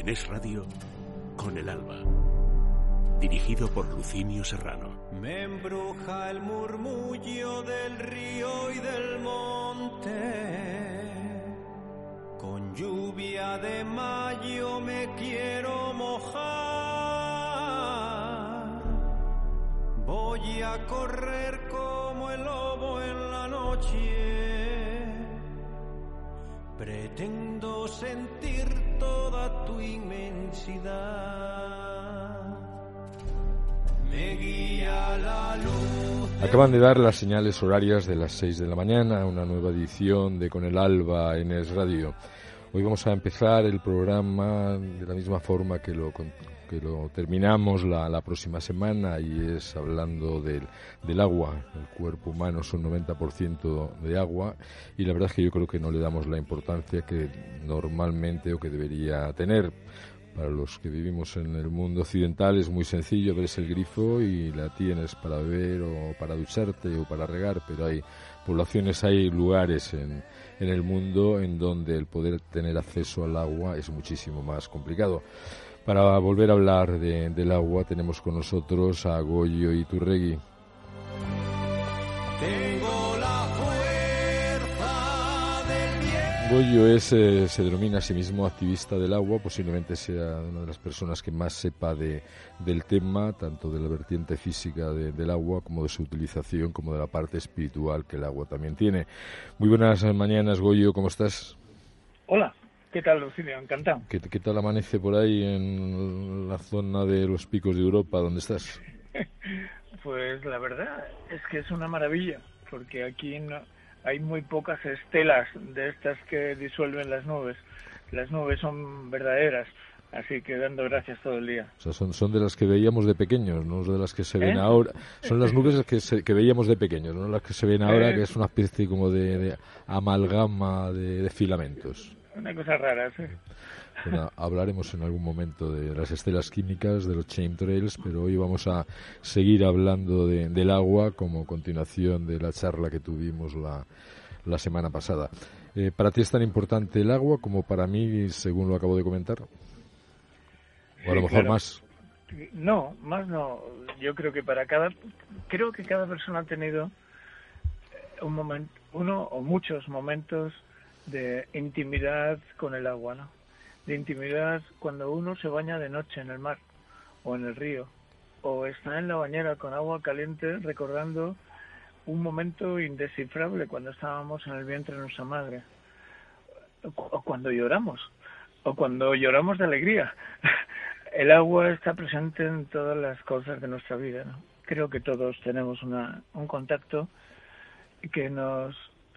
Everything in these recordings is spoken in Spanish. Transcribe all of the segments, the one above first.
En Es Radio, Con el Alba. Dirigido por Lucinio Serrano. Me embruja el murmullo del río y del monte. Con lluvia de mayo me quiero mojar. Voy a correr como el lobo en la noche. Pretendo sentir toda tu inmensidad. Me guía la luz. Acaban de dar las señales horarias de las 6 de la mañana, una nueva edición de Con el Alba en Es Radio. Hoy vamos a empezar el programa de la misma forma que lo terminamos la próxima semana, y es hablando del agua. El cuerpo humano son 90% de agua, y la verdad es que yo creo que no le damos la importancia que normalmente o que debería tener. Para los que vivimos en el mundo occidental es muy sencillo, ves el grifo y la tienes para beber o para ducharte o para regar, pero hay poblaciones, hay lugares en el mundo en donde el poder tener acceso al agua es muchísimo más complicado. Para volver a hablar del agua tenemos con nosotros a Goyo Iturregui. Tengo la fuerza del bien. Goyo se denomina a sí mismo activista del agua, posiblemente sea una de las personas que más sepa del tema, tanto de la vertiente física del agua como de su utilización, como de la parte espiritual que el agua también tiene. Muy buenas mañanas, Goyo, ¿cómo estás? Hola, ¿qué tal, Lucinio? Encantado. ¿Qué tal amanece por ahí en la zona de los picos de Europa, donde estás? Pues la verdad es que es una maravilla, porque aquí no, hay muy pocas estelas de estas que disuelven las nubes. Las nubes son verdaderas, así que dando gracias todo el día. O sea, son de las que veíamos de pequeños, no de las que se ven ahora. Son las nubes que veíamos de pequeños, no las que se ven ahora, que es una especie como de amalgama de filamentos. Una cosa rara, sí. Bueno, hablaremos en algún momento de las estelas químicas, de los chemtrails, pero hoy vamos a seguir hablando del agua como continuación de la charla que tuvimos la semana pasada. ¿Para ti es tan importante el agua como para mí, según lo acabo de comentar? O a lo mejor claro. más. No, más no. Yo creo que creo que cada persona ha tenido uno o muchos momentos de intimidad con el agua, ¿no? De intimidad cuando uno se baña de noche en el mar o en el río, o está en la bañera con agua caliente recordando un momento indescifrable cuando estábamos en el vientre de nuestra madre, o cuando lloramos de alegría. El agua está presente en todas las cosas de nuestra vida, ¿no? Creo que todos tenemos un contacto que nos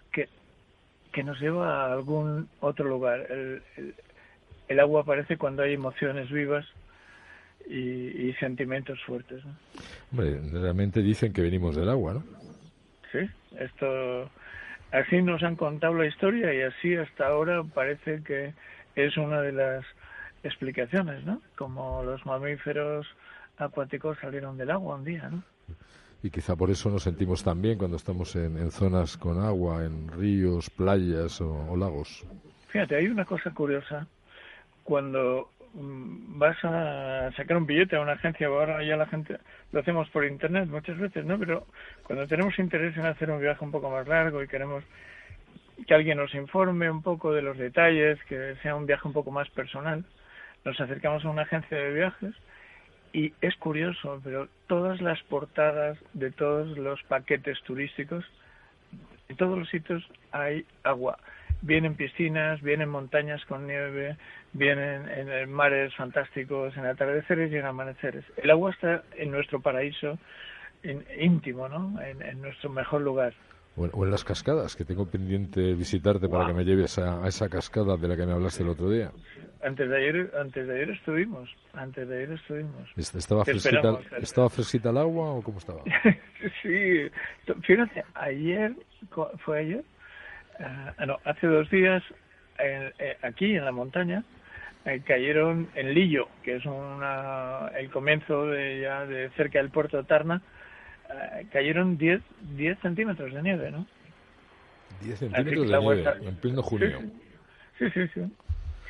lleva a algún otro lugar. El agua aparece cuando hay emociones vivas y sentimientos fuertes, ¿no? Hombre, realmente dicen que venimos del agua, ¿no? Sí, así nos han contado la historia, y así hasta ahora parece que es una de las explicaciones, ¿no? Como los mamíferos acuáticos salieron del agua un día, ¿no? Y quizá por eso nos sentimos tan bien cuando estamos en zonas con agua, en ríos, playas o lagos. Fíjate, hay una cosa curiosa. Cuando vas a sacar un billete a una agencia, ahora ya la gente lo hacemos por internet muchas veces, ¿no? Pero cuando tenemos interés en hacer un viaje un poco más largo y queremos que alguien nos informe un poco de los detalles, que sea un viaje un poco más personal, nos acercamos a una agencia de viajes. Y es curioso, pero todas las portadas de todos los paquetes turísticos, en todos los sitios hay agua. Vienen piscinas, vienen montañas con nieve, vienen en mares fantásticos, en atardeceres y en amaneceres. El agua está en nuestro paraíso íntimo, ¿no? En nuestro mejor lugar. O en las cascadas, que tengo pendiente visitarte para que me lleves a esa cascada de la que me hablaste el otro día. Antes de ayer estuvimos. ¿Estaba fresquita el agua o cómo estaba? Sí, fíjate, ¿fue ayer? Hace 2 días, aquí en la montaña, cayeron en Lillo, que es el comienzo de cerca del puerto de Tarna, cayeron 10 centímetros de nieve, ¿no? 10 centímetros de nieve, en pleno junio. Sí.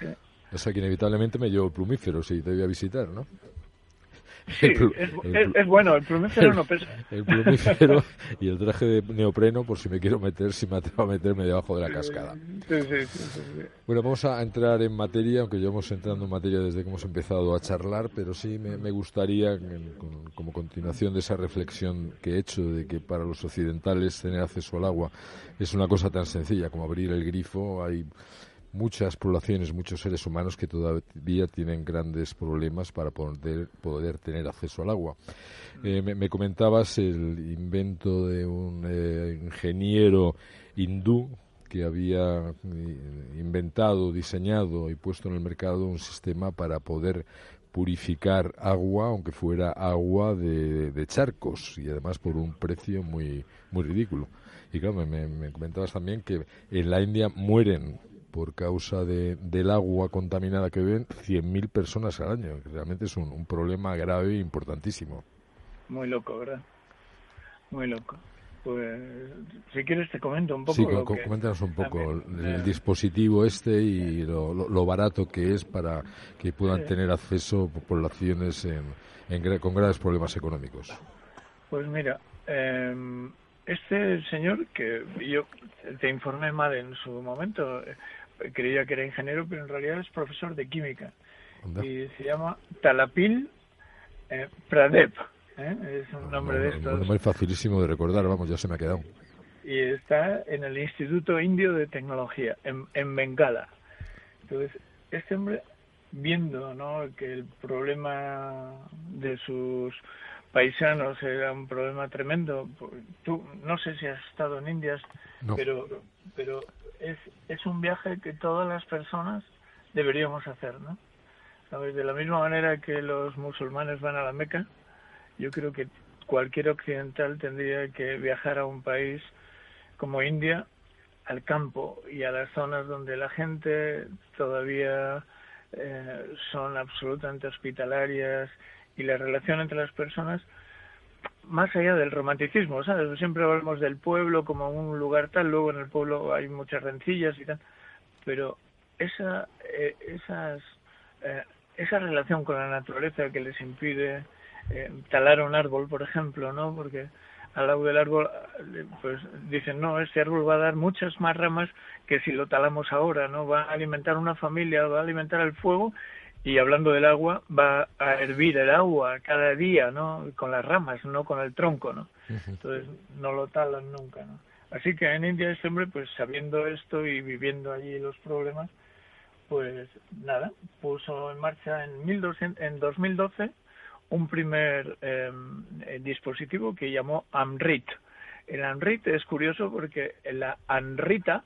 O sea que inevitablemente me llevo el plumífero si te voy a visitar, ¿no? Sí, es bueno, el plumífero no pesa. El plumífero y el traje de neopreno por si me quiero meter, si me atrevo a meterme debajo de la cascada. Sí. Bueno, vamos a entrar en materia, aunque llevamos entrando en materia desde que hemos empezado a charlar, pero sí me gustaría, como continuación de esa reflexión que he hecho de que para los occidentales tener acceso al agua es una cosa tan sencilla como abrir el grifo. Hay muchas poblaciones, muchos seres humanos que todavía tienen grandes problemas para poder tener acceso al agua. Me comentabas el invento de un ingeniero hindú que había inventado, diseñado y puesto en el mercado un sistema para poder purificar agua, aunque fuera agua de charcos, y además por un precio muy ridículo. Y claro, me comentabas también que en la India mueren por causa del agua contaminada que beben 100.000 personas al año. Realmente es un problema grave e importantísimo. Muy loco, ¿verdad? Muy loco. Pues, si quieres te comento un poco. Sí, coméntanos un poco el dispositivo y lo barato que es para que puedan tener acceso poblaciones con graves problemas económicos. Pues mira, este señor que yo te informé mal en su momento, creía que era ingeniero, pero en realidad es profesor de química. ¿Onda? Y se llama Talapil Pradep. Es un nombre de estos. Un nombre facilísimo de recordar, vamos, ya se me ha quedado. Y está en el Instituto Indio de Tecnología, en Bengala. Entonces, este hombre, viendo, ¿no?, que el problema de sus paisanos era un problema tremendo. Tú, no sé si has estado en India, no, pero es un viaje que todas las personas deberíamos hacer, ¿no? ¿Sabes? De la misma manera que los musulmanes van a la Meca, yo creo que cualquier occidental tendría que viajar a un país como India, al campo y a las zonas donde la gente todavía son absolutamente hospitalarias, y la relación entre las personas, más allá del romanticismo, ¿sabes? Siempre hablamos del pueblo como un lugar tal, luego en el pueblo hay muchas rencillas y tal, pero esa relación con la naturaleza que les impide talar un árbol, por ejemplo, ¿no? Porque al lado del árbol, pues dicen, no, este árbol va a dar muchas más ramas que si lo talamos ahora, ¿no? Va a alimentar una familia, va a alimentar el fuego. Y hablando del agua, va a hervir el agua cada día, ¿no? Con las ramas, no con el tronco, ¿no? Entonces no lo talan nunca, ¿no? Así que en India este hombre, pues sabiendo esto y viviendo allí los problemas, pues nada, puso en marcha en 2012 un primer dispositivo que llamó AMRIT. El AMRIT es curioso porque la AMRITA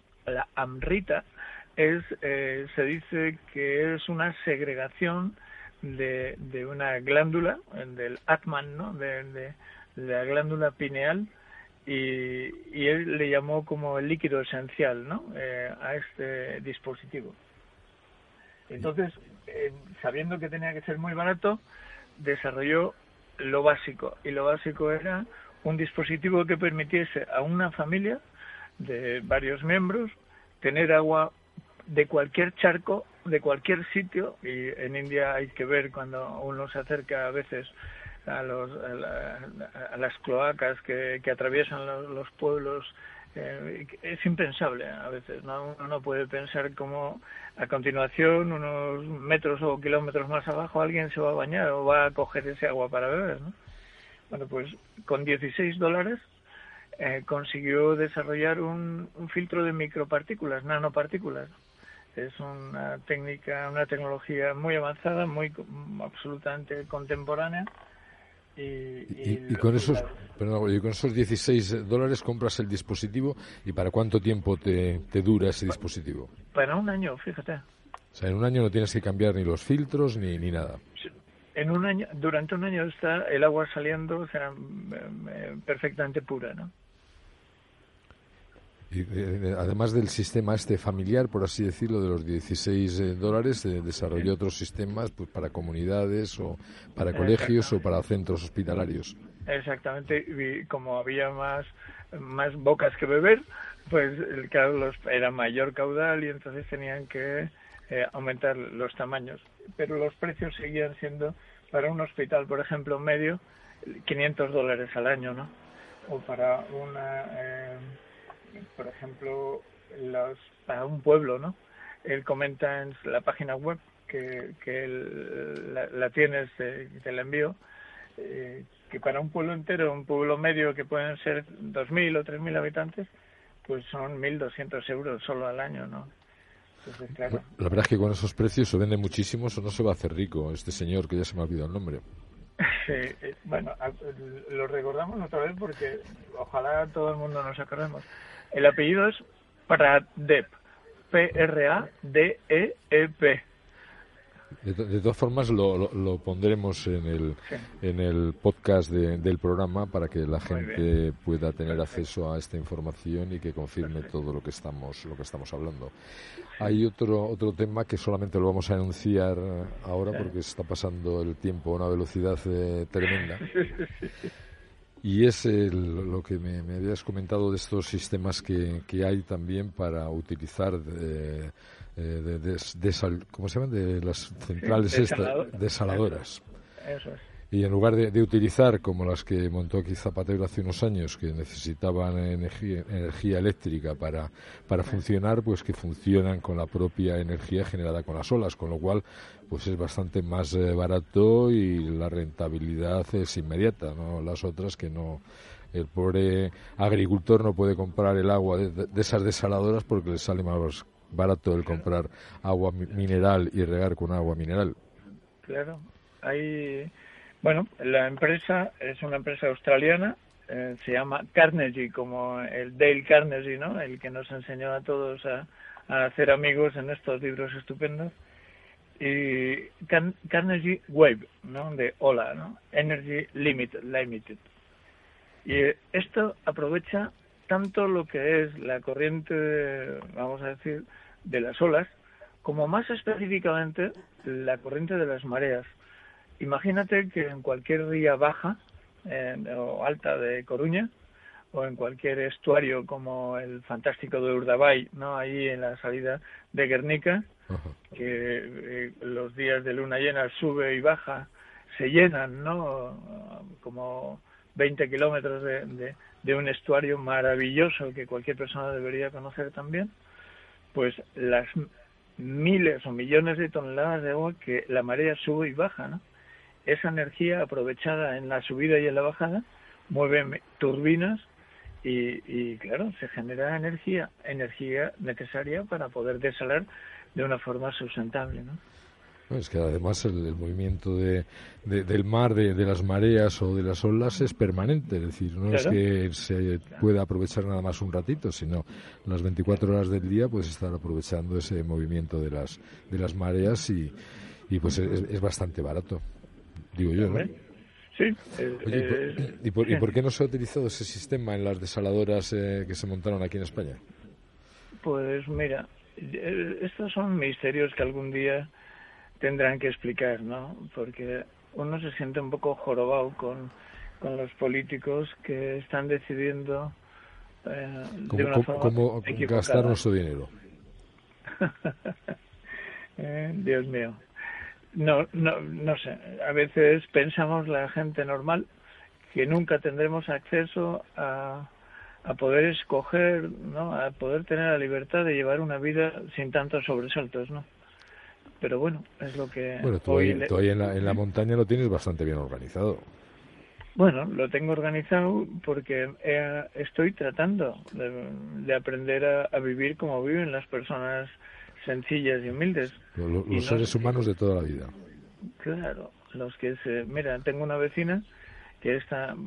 se dice que es una segregación de una glándula, del Atman, ¿no?, de la glándula pineal, y él le llamó como el líquido esencial, ¿no?, a este dispositivo. Entonces, sabiendo que tenía que ser muy barato, desarrolló lo básico, y lo básico era un dispositivo que permitiese a una familia de varios miembros tener agua de cualquier charco, de cualquier sitio. Y en India hay que ver, cuando uno se acerca a veces a las cloacas que atraviesan los pueblos, es impensable a veces, ¿no? Uno no puede pensar cómo a continuación, unos metros o kilómetros más abajo, alguien se va a bañar o va a coger ese agua para beber, ¿no? Bueno, pues con $16 consiguió desarrollar un filtro de micropartículas, nanopartículas. Es una tecnología muy avanzada, absolutamente contemporánea. Y con esos $16 compras el dispositivo, ¿y para cuánto tiempo te dura ese dispositivo? Para un año, fíjate. O sea, en un año no tienes que cambiar ni los filtros ni nada. En un año, durante un año está el agua saliendo, o sea, perfectamente pura, ¿no? Y además del sistema familiar, por así decirlo, de los $16, desarrolló otros sistemas, pues, para comunidades o para colegios o para centros hospitalarios. Exactamente, y como había más bocas que beber, pues claro, era mayor caudal, y entonces tenían que aumentar los tamaños, pero los precios seguían siendo, para un hospital, por ejemplo, medio, $500 al año, ¿no? O para por ejemplo, para un pueblo, ¿no? Él comenta en la página web que la tienes, te la envío, que para un pueblo entero, un pueblo medio que pueden ser 2.000 o 3.000 habitantes, pues son 1.200 euros solo al año, ¿no? Entonces, claro. La verdad es que con esos precios se vende muchísimo, o no se va a hacer rico este señor, que ya se me ha olvidado el nombre. Sí, bueno, lo recordamos otra vez porque ojalá todo el mundo nos acordemos. El apellido es Pradep, P-R-A-D-E-E-P. De todas formas lo pondremos en el podcast del programa para que la gente pueda tener acceso a esta información y que confirme todo lo que estamos hablando. Hay otro tema que solamente lo vamos a anunciar ahora porque está pasando el tiempo a una velocidad tremenda. Y es lo que me habías comentado de estos sistemas que hay también para utilizar ¿cómo se llaman? De las centrales desaladoras. Eso es. Y en lugar de utilizar, como las que montó aquí Zapatero hace unos años, que necesitaban energía eléctrica para funcionar, pues que funcionan con la propia energía generada con las olas, con lo cual pues es bastante más barato y la rentabilidad es inmediata, ¿no? Las otras que no, el pobre agricultor no puede comprar el agua de esas desaladoras porque le sale más barato el comprar agua mineral y regar con agua mineral. Claro, bueno, la empresa es una empresa australiana, se llama Carnegie, como el Dale Carnegie, ¿no? El que nos enseñó a todos a hacer amigos en estos libros estupendos. Y Carnegie Wave, ¿no? De ola, ¿no? Energy Limited. Y esto aprovecha tanto lo que es la corriente, vamos a decir, de las olas, como más específicamente la corriente de las mareas. Imagínate que en cualquier ría baja o alta de Coruña, o en cualquier estuario como el fantástico de Urdaibai, ¿no? Ahí en la salida de Guernica, que los días de luna llena sube y baja, se llenan, ¿no? Como 20 kilómetros de un estuario maravilloso que cualquier persona debería conocer también, pues las miles o millones de toneladas de agua que la marea sube y baja, ¿no? Esa energía aprovechada en la subida y en la bajada mueve turbinas y claro, se genera energía necesaria para poder desalar de una forma sustentable, ¿no? Es que además el movimiento del mar, de las mareas o de las olas es permanente, es decir, no es que se pueda aprovechar nada más un ratito, sino las 24 horas del día puedes estar aprovechando ese movimiento de las mareas y pues es bastante barato, digo yo, ¿no? Sí. Oye, ¿y por qué no se ha utilizado ese sistema en las desaladoras que se montaron aquí en España? Pues mira, estos son misterios que algún día tendrán que explicar, ¿no? Porque uno se siente un poco jorobado con los políticos que están decidiendo de una forma ¿Cómo equivocada. gastar nuestro dinero? Dios mío. No sé. A veces pensamos la gente normal que nunca tendremos acceso a poder escoger, ¿no? A poder tener la libertad de llevar una vida sin tantos sobresaltos, ¿no? Pero bueno, es lo que... Bueno, tú ahí en la montaña lo tienes bastante bien organizado. Bueno, lo tengo organizado porque estoy tratando de aprender a vivir como viven las personas sencillas y humildes. Los seres humanos de toda la vida. Claro, los que Mira, tengo una vecina que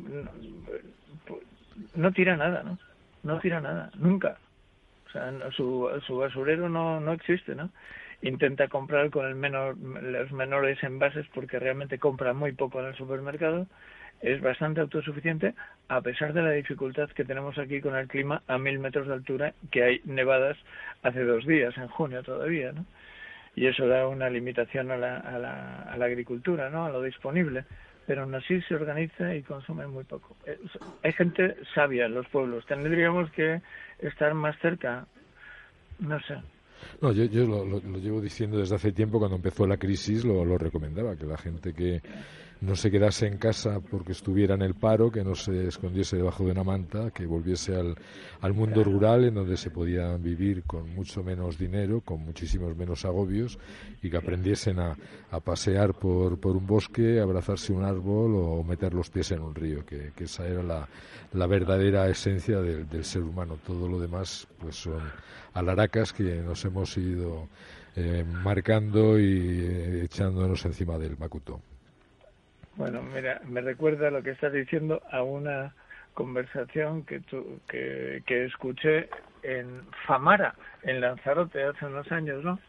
no tira nada, ¿no? No tira nada, nunca. O sea, su basurero no existe, ¿no? Intenta comprar con los menores envases porque realmente compra muy poco en el supermercado. Es bastante autosuficiente a pesar de la dificultad que tenemos aquí con el clima a 1.000 metros de altura, que hay nevadas hace 2 días, en junio todavía, ¿no? Y eso da una limitación a la agricultura, ¿no? A lo disponible. Pero aún así se organiza y consume muy poco. Hay gente sabia en los pueblos. Tendríamos que estar más cerca, no sé. No, yo lo llevo diciendo desde hace tiempo. Cuando empezó la crisis lo recomendaba, que la gente que no se quedase en casa porque estuviera en el paro, que no se escondiese debajo de una manta, que volviese al mundo rural, en donde se podía vivir con mucho menos dinero, con muchísimos menos agobios, y que aprendiesen a pasear por un bosque, abrazarse un árbol o meter los pies en un río, que esa era la verdadera esencia del ser humano. Todo lo demás pues son alaracas que nos hemos ido marcando y echándonos encima del macuto. Bueno, mira, me recuerda lo que estás diciendo a una conversación que escuché en Famara, en Lanzarote, hace unos años, ¿no?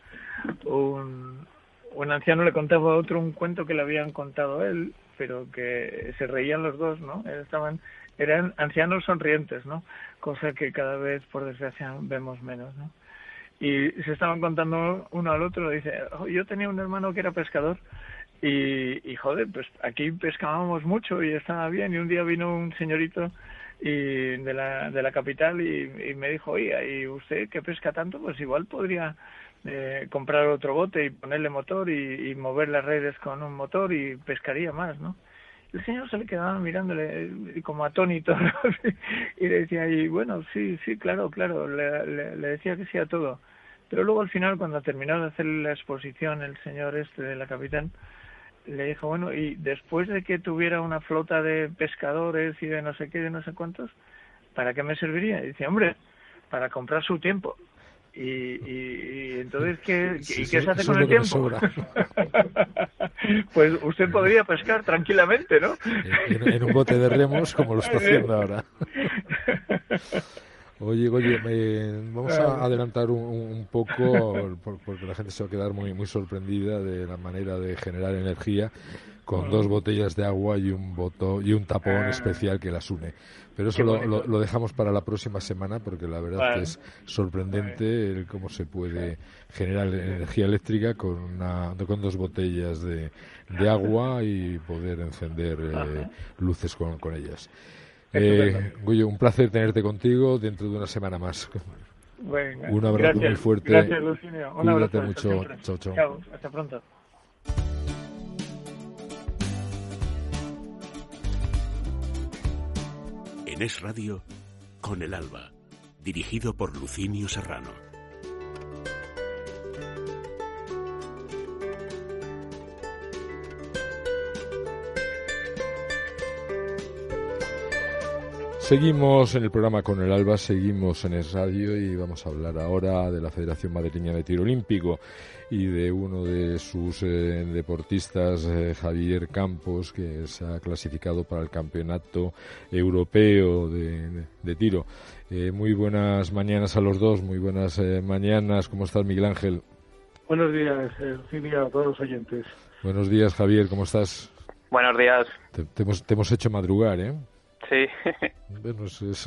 Un anciano le contaba a otro un cuento que le habían contado a él, pero que se reían los dos, ¿no? Eran ancianos sonrientes, ¿no? Cosa que cada vez, por desgracia, vemos menos, ¿no? Y se estaban contando uno al otro, dice, yo tenía un hermano que era pescador, y joder, pues aquí pescábamos mucho y estaba bien, y un día vino un señorito de la capital y me dijo, oye, ¿y usted que pesca tanto? Pues igual podría comprar otro bote y ponerle motor y mover las redes con un motor y pescaría más, ¿no? El señor se le quedaba mirándole como atónito, ¿no? Y le decía, y bueno, sí, claro, le decía que sí a todo. Pero luego al final, cuando terminó de hacer la exposición el señor de la capital, le dijo, bueno, y después de que tuviera una flota de pescadores y de no sé qué, de no sé cuántos, ¿para qué me serviría? Y dice, hombre, para comprar su tiempo. Y entonces, ¿qué se hace con el tiempo? Pues usted podría pescar tranquilamente, ¿no? En un bote de remos, como lo está haciendo ahora. Oye, vamos a adelantar un poco, porque la gente se va a quedar muy sorprendida de la manera de generar energía con 2 botellas de agua y un tapón especial que las une. Pero eso lo dejamos para la próxima semana, porque la verdad que es sorprendente cómo se puede generar energía eléctrica con 2 botellas de agua y poder encender luces con ellas. Goyo, un placer tenerte contigo dentro de una semana más. Venga, un abrazo muy fuerte. Gracias, Lucinio. Un Cuídate abrazo. mucho. Chao. Chao, hasta pronto. En Es Radio, Con el Alba, dirigido por Lucinio Serrano. Seguimos en el programa Con el Alba, seguimos en Es Radio y vamos a hablar ahora de la Federación Madrileña de Tiro Olímpico y de uno de sus deportistas, Javier Campos, que se ha clasificado para el Campeonato Europeo de Tiro. Muy buenas mañanas a los dos, muy buenas mañanas. ¿Cómo estás, Miguel Ángel? Buenos días, Lucinio, a todos los oyentes. Buenos días, Javier, ¿cómo estás? Buenos días. Te hemos hecho madrugar, ¿eh? Sí. Bueno, es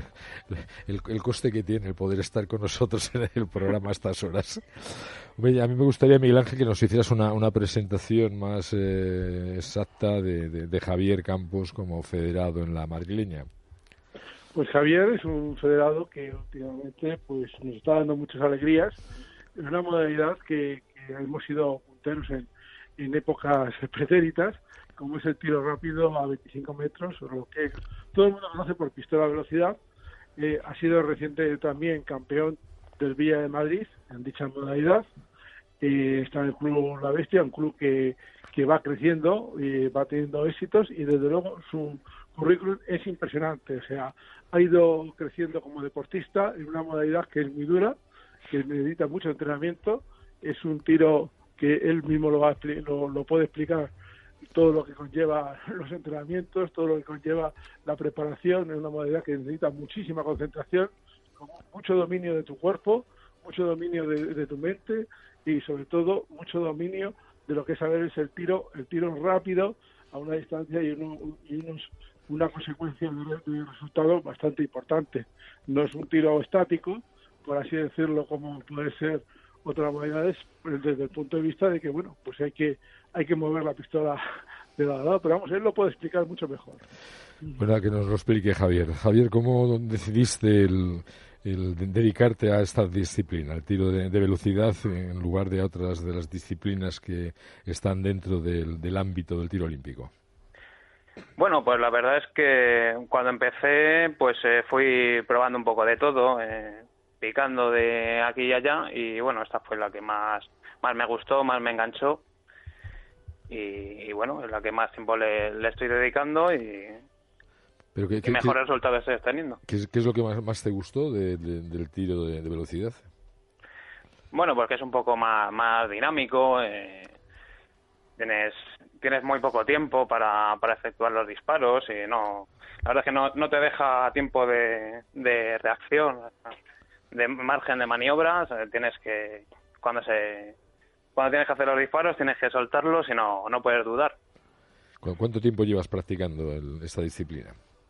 el coste que tiene el poder estar con nosotros en el programa a estas horas. Oye, a mí me gustaría, Miguel Ángel, que nos hicieras una presentación más exacta de Javier Campos como federado en la madrileña. Pues Javier es un federado que últimamente pues nos está dando muchas alegrías. Es una modalidad que hemos sido punteros en épocas pretéritas, como es el tiro rápido a 25 metros, lo que todo el mundo conoce por pistola a velocidad. Ha sido reciente también campeón del Villa de Madrid en dicha modalidad. Está en el Club La Bestia, un club que va creciendo y va teniendo éxitos, y desde luego su currículum es impresionante. O sea, ha ido creciendo como deportista en una modalidad que es muy dura, que necesita mucho entrenamiento. Es un tiro que él mismo lo puede explicar, todo lo que conlleva los entrenamientos, todo lo que conlleva la preparación. Es una modalidad que necesita muchísima concentración, con mucho dominio de tu cuerpo, mucho dominio de tu mente y sobre todo mucho dominio de lo que saber es el tiro rápido a una distancia y una consecuencia de resultado bastante importante. No es un tiro estático, por así decirlo, como puede ser otras modalidades, desde el punto de vista de que, bueno, pues hay que mover la pistola de lado a lado, pero vamos, él lo puede explicar mucho mejor. Bueno, que nos lo explique Javier. Javier, ¿cómo decidiste dedicarte a esta disciplina, el tiro de velocidad, en lugar de otras de las disciplinas que están dentro del ámbito del tiro olímpico? Bueno, pues la verdad es que cuando empecé, pues fui probando un poco de todo, picando de aquí y allá, y bueno, esta fue la que más me gustó, más me enganchó, y bueno, es la que más tiempo le estoy dedicando y mejores resultados estoy teniendo. ¿Qué es lo que más te gustó del tiro de velocidad? Bueno, porque es un poco más dinámico, tienes muy poco tiempo para efectuar los disparos y la verdad es que no te deja tiempo de reacción, de margen de maniobra. Tienes que cuando tienes que hacer los disparos tienes que soltarlos y no puedes dudar. ¿Cuánto tiempo llevas practicando esta disciplina?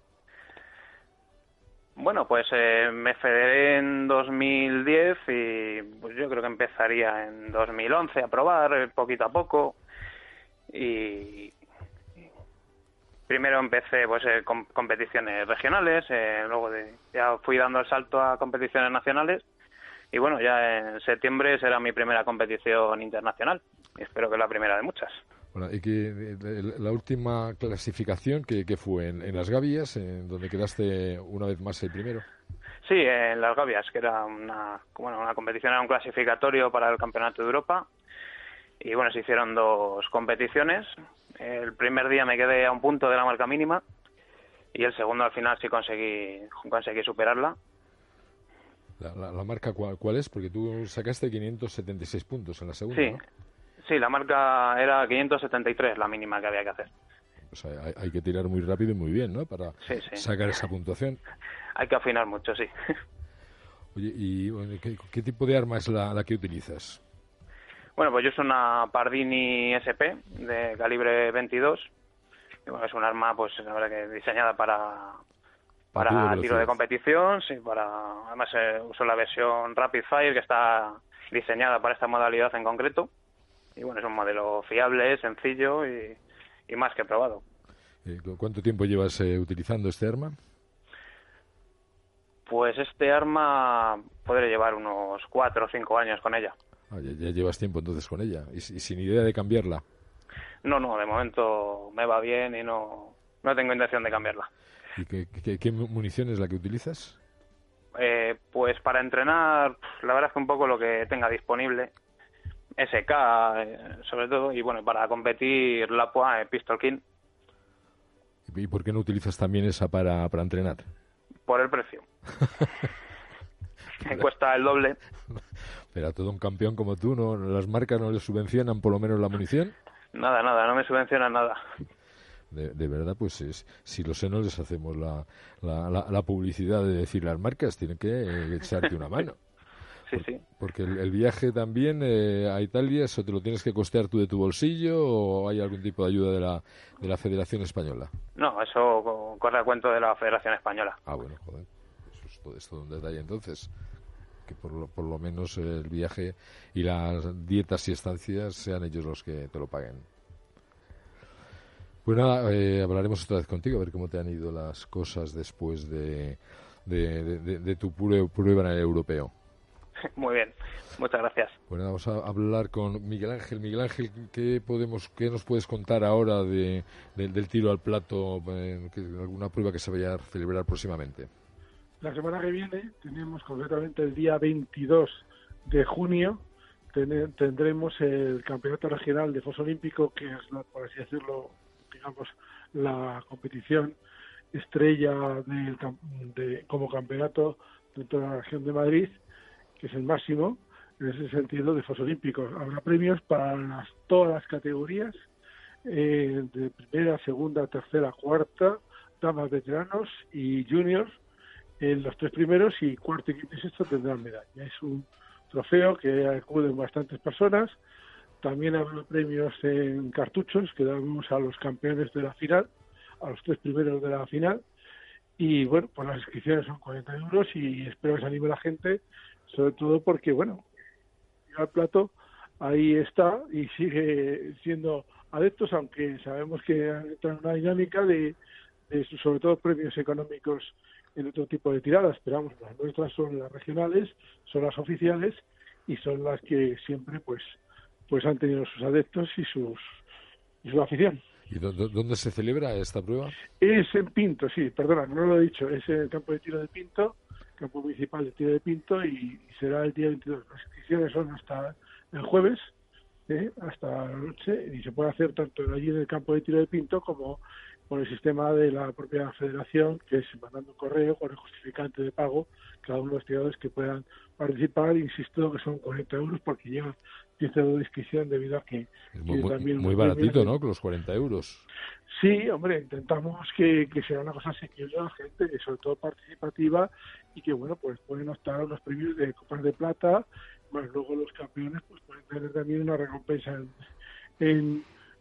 Bueno, pues me federé en 2010 y pues yo creo que empezaría en 2011 a probar poquito a poco. Y primero empecé pues con competiciones regionales, luego ya fui dando el salto a competiciones nacionales y bueno, ya en septiembre será mi primera competición internacional y espero que la primera de muchas. Bueno, y que la última clasificación que fue en Las Gavias, donde quedaste una vez más el primero. Sí, en Las Gavias, que era una competición, era un clasificatorio para el Campeonato de Europa. Y bueno, se hicieron 2 competiciones. El primer día me quedé a un punto de la marca mínima y el segundo al final sí conseguí superarla. ¿La marca cuál es? Porque tú sacaste 576 puntos en la segunda, sí, ¿no? Sí, la marca era 573, la mínima que había que hacer. O sea, hay que tirar muy rápido y muy bien, ¿no? Para sacar esa puntuación. Hay que afinar mucho, sí. Oye, ¿y qué tipo de arma es la que utilizas? Bueno, pues yo soy una Pardini SP de calibre 22. Y bueno, es un arma, pues la verdad que diseñada para tiro de competición, sí, además uso la versión Rapid Fire que está diseñada para esta modalidad en concreto. Y bueno, es un modelo fiable, sencillo y más que probado. ¿Cuánto tiempo llevas utilizando este arma? Pues este arma podré llevar unos 4 o 5 años con ella. Ya llevas tiempo entonces con ella y sin idea de cambiarla. No, de momento me va bien y no tengo intención de cambiarla. ¿Y qué munición es la que utilizas? Pues para entrenar, la verdad es que un poco lo que tenga disponible. SK, sobre todo, y bueno, para competir Lapua, Pistol King. ¿Y por qué no utilizas también esa para entrenar? Por el precio. Me cuesta el doble. Pero a todo un campeón como tú, ¿no? ¿Las marcas no le subvencionan por lo menos la munición? Nada, no me subvencionan nada. De verdad, pues si lo sé, no les hacemos la publicidad de decir las marcas, tienen que echarte una mano. Sí. Porque el viaje también a Italia, ¿eso te lo tienes que costear tú de tu bolsillo o hay algún tipo de ayuda de la Federación Española? No, eso corre a cuento de la Federación Española. Ah, bueno, joder, eso es todo un detalle entonces. Que por lo menos el viaje y las dietas y estancias sean ellos los que te lo paguen. Pues nada, hablaremos otra vez contigo, a ver cómo te han ido las cosas después de tu prueba en el europeo. Muy bien, muchas gracias. Bueno, vamos a hablar con Miguel Ángel. Miguel Ángel, ¿qué nos puedes contar ahora del tiro al plato, alguna prueba que se vaya a celebrar próximamente? La semana que viene tenemos concretamente el día 22 de junio, tendremos el Campeonato Regional de Foso Olímpico, que es, por así decirlo, digamos, la competición estrella como campeonato dentro de la región de Madrid, que es el máximo en ese sentido de Foso Olímpicos. Habrá premios para todas las categorías, de primera, segunda, tercera, cuarta, damas, veteranos y juniors. En los 3 primeros y cuarto, quinto y sexto tendrán medalla. Es un trofeo que acuden bastantes personas. También habrá premios en cartuchos que damos a los campeones de la final, a los 3 primeros de la final. Y bueno, pues las inscripciones son 40 euros y espero que se anime la gente, sobre todo porque, bueno, el plato ahí está y sigue siendo adeptos, aunque sabemos que han entrado en una dinámica de sobre todo premios económicos en otro tipo de tiradas, pero vamos, las nuestras son las regionales, son las oficiales y son las que siempre pues han tenido sus adeptos y su afición. ¿Y dónde se celebra esta prueba? Es en Pinto, sí, perdona, no lo he dicho, es en el campo de tiro de Pinto, campo municipal de tiro de Pinto, y será el día 22. Las inscripciones son hasta el jueves, hasta la noche, y se puede hacer tanto allí en el campo de tiro de Pinto como con el sistema de la propia federación, que es mandando un correo con el justificante de pago cada uno de los tiradores que puedan participar. Insisto que son 40 euros porque lleva 10 euros de inscripción debido a que es muy baratito, ¿no? Con los 40 euros. Sí, hombre, intentamos que sea una cosa asequible a la gente, y sobre todo participativa, y que, bueno, pues pueden optar a unos premios de copas de plata, más luego los campeones pues pueden tener también una recompensa en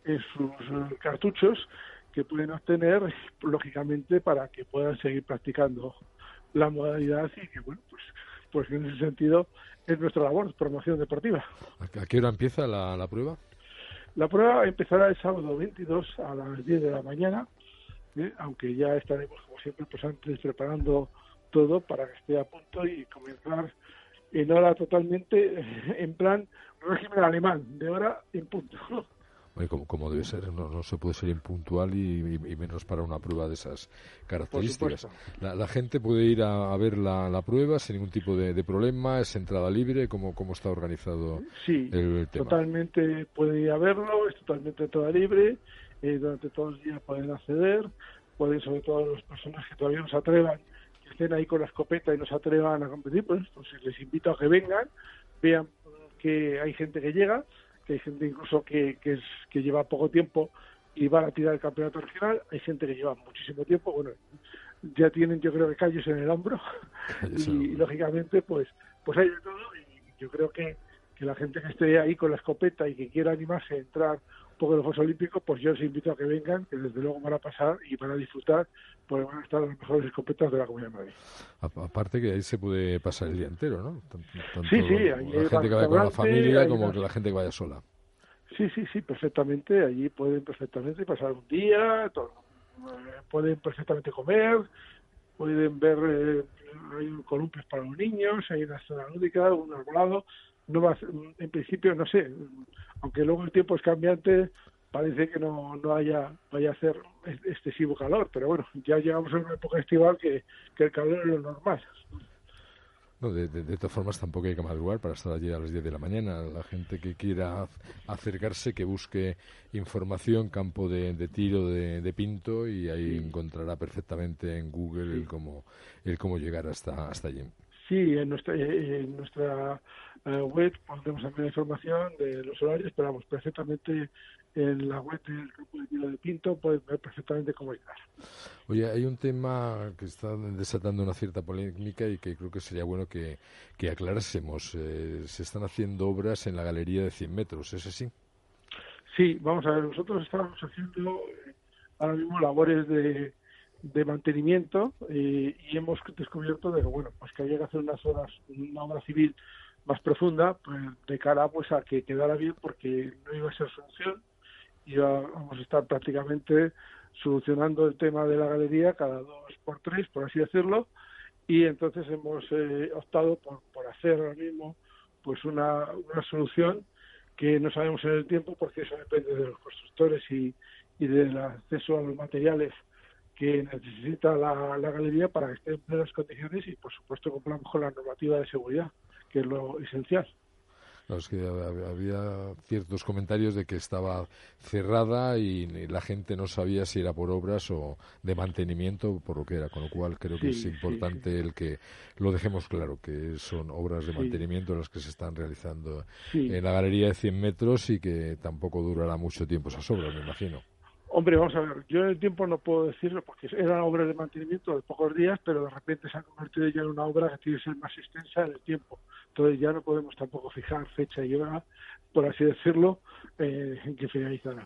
sus cartuchos que pueden obtener, lógicamente, para que puedan seguir practicando la modalidad, y que, bueno, pues en ese sentido es nuestra labor, promoción deportiva. ¿A qué hora empieza la prueba? La prueba empezará el sábado 22 a las 10 de la mañana, aunque ya estaremos, como siempre, pues antes preparando todo para que esté a punto y comenzar en hora totalmente, en plan régimen alemán, de hora en punto. Bueno, como debe ser, no se puede ser impuntual y menos para una prueba de esas características. La gente puede ir a ver la prueba sin ningún tipo de problema, es entrada libre. ¿Cómo está organizado el tema? Totalmente puede ir a verlo, es totalmente entrada libre, durante todos los días pueden acceder, pueden, sobre todo las personas que todavía no se atrevan, que estén ahí con la escopeta y no se atrevan a competir, pues les invito a que vengan, vean que hay gente que llega, que hay gente incluso que lleva poco tiempo y van a tirar el campeonato regional, hay gente que lleva muchísimo tiempo, bueno, ya tienen, yo creo, que callos en el hombro y lógicamente pues hay de todo, y yo creo que la gente que esté ahí con la escopeta y que quiera animarse a entrar un poco en los Juegos Olímpicos, pues yo les invito a que vengan, que desde luego van a pasar y van a disfrutar, porque van a estar las mejores escopetas de la Comunidad de Madrid. Aparte que ahí se puede pasar el día entero, ¿no? Tanto sí, la gente que vaya con la familia como la gente que vaya sola. Sí, perfectamente. Allí pueden perfectamente pasar un día, pueden perfectamente comer, pueden ver, hay columpios para los niños, hay una zona lúdica, un arbolado. No va, en principio, no sé, aunque luego el tiempo es cambiante, parece que no vaya a hacer excesivo calor, pero bueno, ya llegamos a una época estival que el calor es lo normal. No, de todas formas tampoco hay que madrugar para estar allí a las 10 de la mañana. La gente que quiera acercarse, que busque información, campo de tiro de Pinto, y ahí encontrará perfectamente en Google el cómo llegar hasta allí. Sí, en nuestra web pondremos también la información de los horarios, pero vamos, perfectamente en la web del campo de tiro de Pinto pueden ver perfectamente cómo llegar. Oye, hay un tema que está desatando una cierta polémica y que creo que sería bueno que aclarásemos. Se están haciendo obras en la galería de 100 metros, ¿es así? Sí, vamos a ver, nosotros estamos haciendo ahora mismo labores de mantenimiento y hemos descubierto de que, bueno, pues que había que hacer una obra civil más profunda, pues de cara pues a que quedara bien, porque no iba a ser solución, vamos a estar prácticamente solucionando el tema de la galería cada 2x3, por así decirlo, y entonces hemos optado por hacer ahora mismo pues una solución que no sabemos en el tiempo, porque eso depende de los constructores y del acceso a los materiales que necesita la galería para que esté en plenas condiciones, y por supuesto cumplamos con la normativa de seguridad, que es lo esencial. No, es que había ciertos comentarios de que estaba cerrada y la gente no sabía si era por obras o de mantenimiento, por lo que era, con lo cual creo que es importante el que lo dejemos claro, que son obras de mantenimiento las que se están realizando en la galería de 100 metros y que tampoco durará mucho tiempo esas obras, me imagino. Hombre, vamos a ver, yo en el tiempo no puedo decirlo porque eran obras de mantenimiento de pocos días, pero de repente se ha convertido ya en una obra que tiene que ser más extensa en el tiempo. Entonces ya no podemos tampoco fijar fecha y hora, por así decirlo, en que finalizará.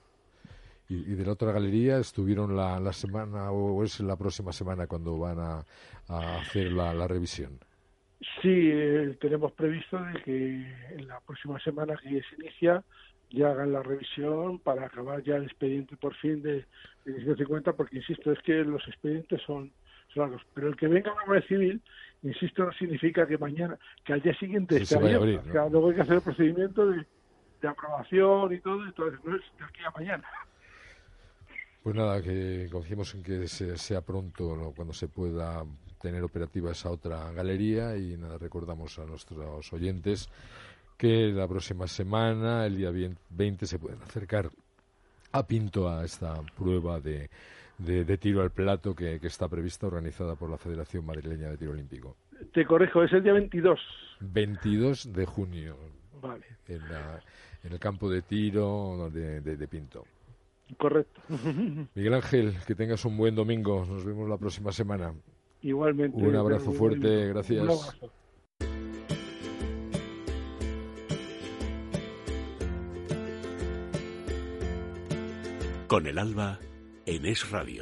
¿Y de la otra galería estuvieron la semana o es la próxima semana cuando van a hacer la revisión? Sí, tenemos previsto de que en la próxima semana que se inicia ya hagan la revisión para acabar ya el expediente por fin de 1750, porque insisto, es que los expedientes son largos, pero el que venga a la Guardia Civil, insisto, no significa que mañana, que al día siguiente esté abierto, ¿no? O sea, luego hay que hacer el procedimiento de aprobación y todo, entonces no es de aquí a mañana. Pues nada, que confiemos en que sea pronto, ¿no?, cuando se pueda tener operativa esa otra galería, y nada, recordamos a nuestros oyentes que la próxima semana, el día 20, se pueden acercar a Pinto a esta prueba de tiro al plato que está prevista, organizada por la Federación Madrileña de Tiro Olímpico. Te corrijo, es el día 22. 22 de junio. Vale. En el campo de tiro de Pinto. Correcto. Miguel Ángel, que tengas un buen domingo. Nos vemos la próxima semana. Igualmente. Un abrazo fuerte, gracias. Un abrazo. Con el alba en Es Radio.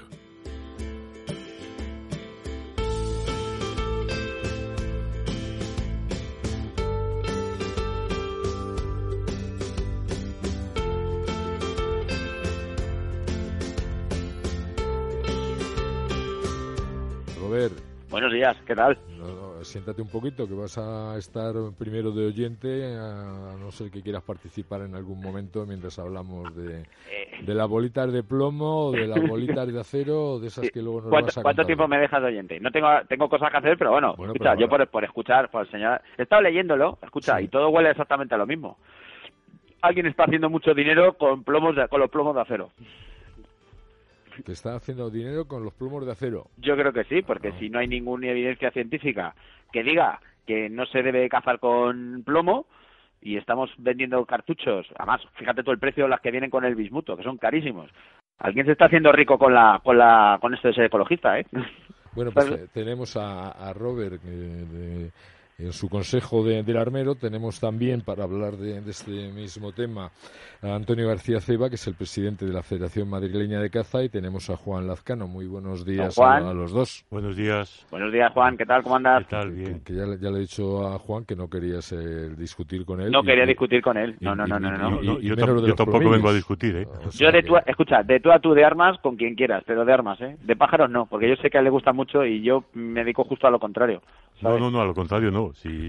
Robert. Buenos días, ¿qué tal? Siéntate un poquito, que vas a estar primero de oyente, a no ser que quieras participar en algún momento mientras hablamos de las bolitas de plomo, o de las bolitas de acero, o de esas que luego nos vas a contar. ¿Cuánto tiempo me dejas de oyente? No tengo cosas que hacer, pero bueno, escucha, pero yo por escuchar, por señalar, he estado leyéndolo, escucha, sí, y todo huele exactamente a lo mismo. Alguien está haciendo mucho dinero con los plomos de acero. ¿Que está haciendo dinero con los plomos de acero? Yo creo que sí, porque si no hay ninguna evidencia científica que diga que no se debe cazar con plomo, y estamos vendiendo cartuchos, además, fíjate tú el precio de las que vienen con el bismuto, que son carísimos. Alguien se está haciendo rico con esto de ser ecologista, ¿eh? Bueno, pues tenemos a Robert en su consejo del armero. Tenemos también, para hablar de este mismo tema, a Antonio García Ceba, que es el presidente de la Federación Madrileña de Caza, y tenemos a Juan Lazcano. Muy buenos días a los dos. Buenos días. Buenos días, Juan. ¿Qué tal? ¿Cómo andas? ¿Qué tal? Bien. Que ya le he dicho a Juan que no querías discutir con él. No quería discutir con él. No. Yo tampoco vengo a discutir, ¿eh? O sea, escucha, de tú a tú de armas con quien quieras, pero de armas, ¿eh? De pájaros no, porque yo sé que a él le gusta mucho y yo me dedico justo a lo contrario, ¿sabes? No, a lo contrario no. Si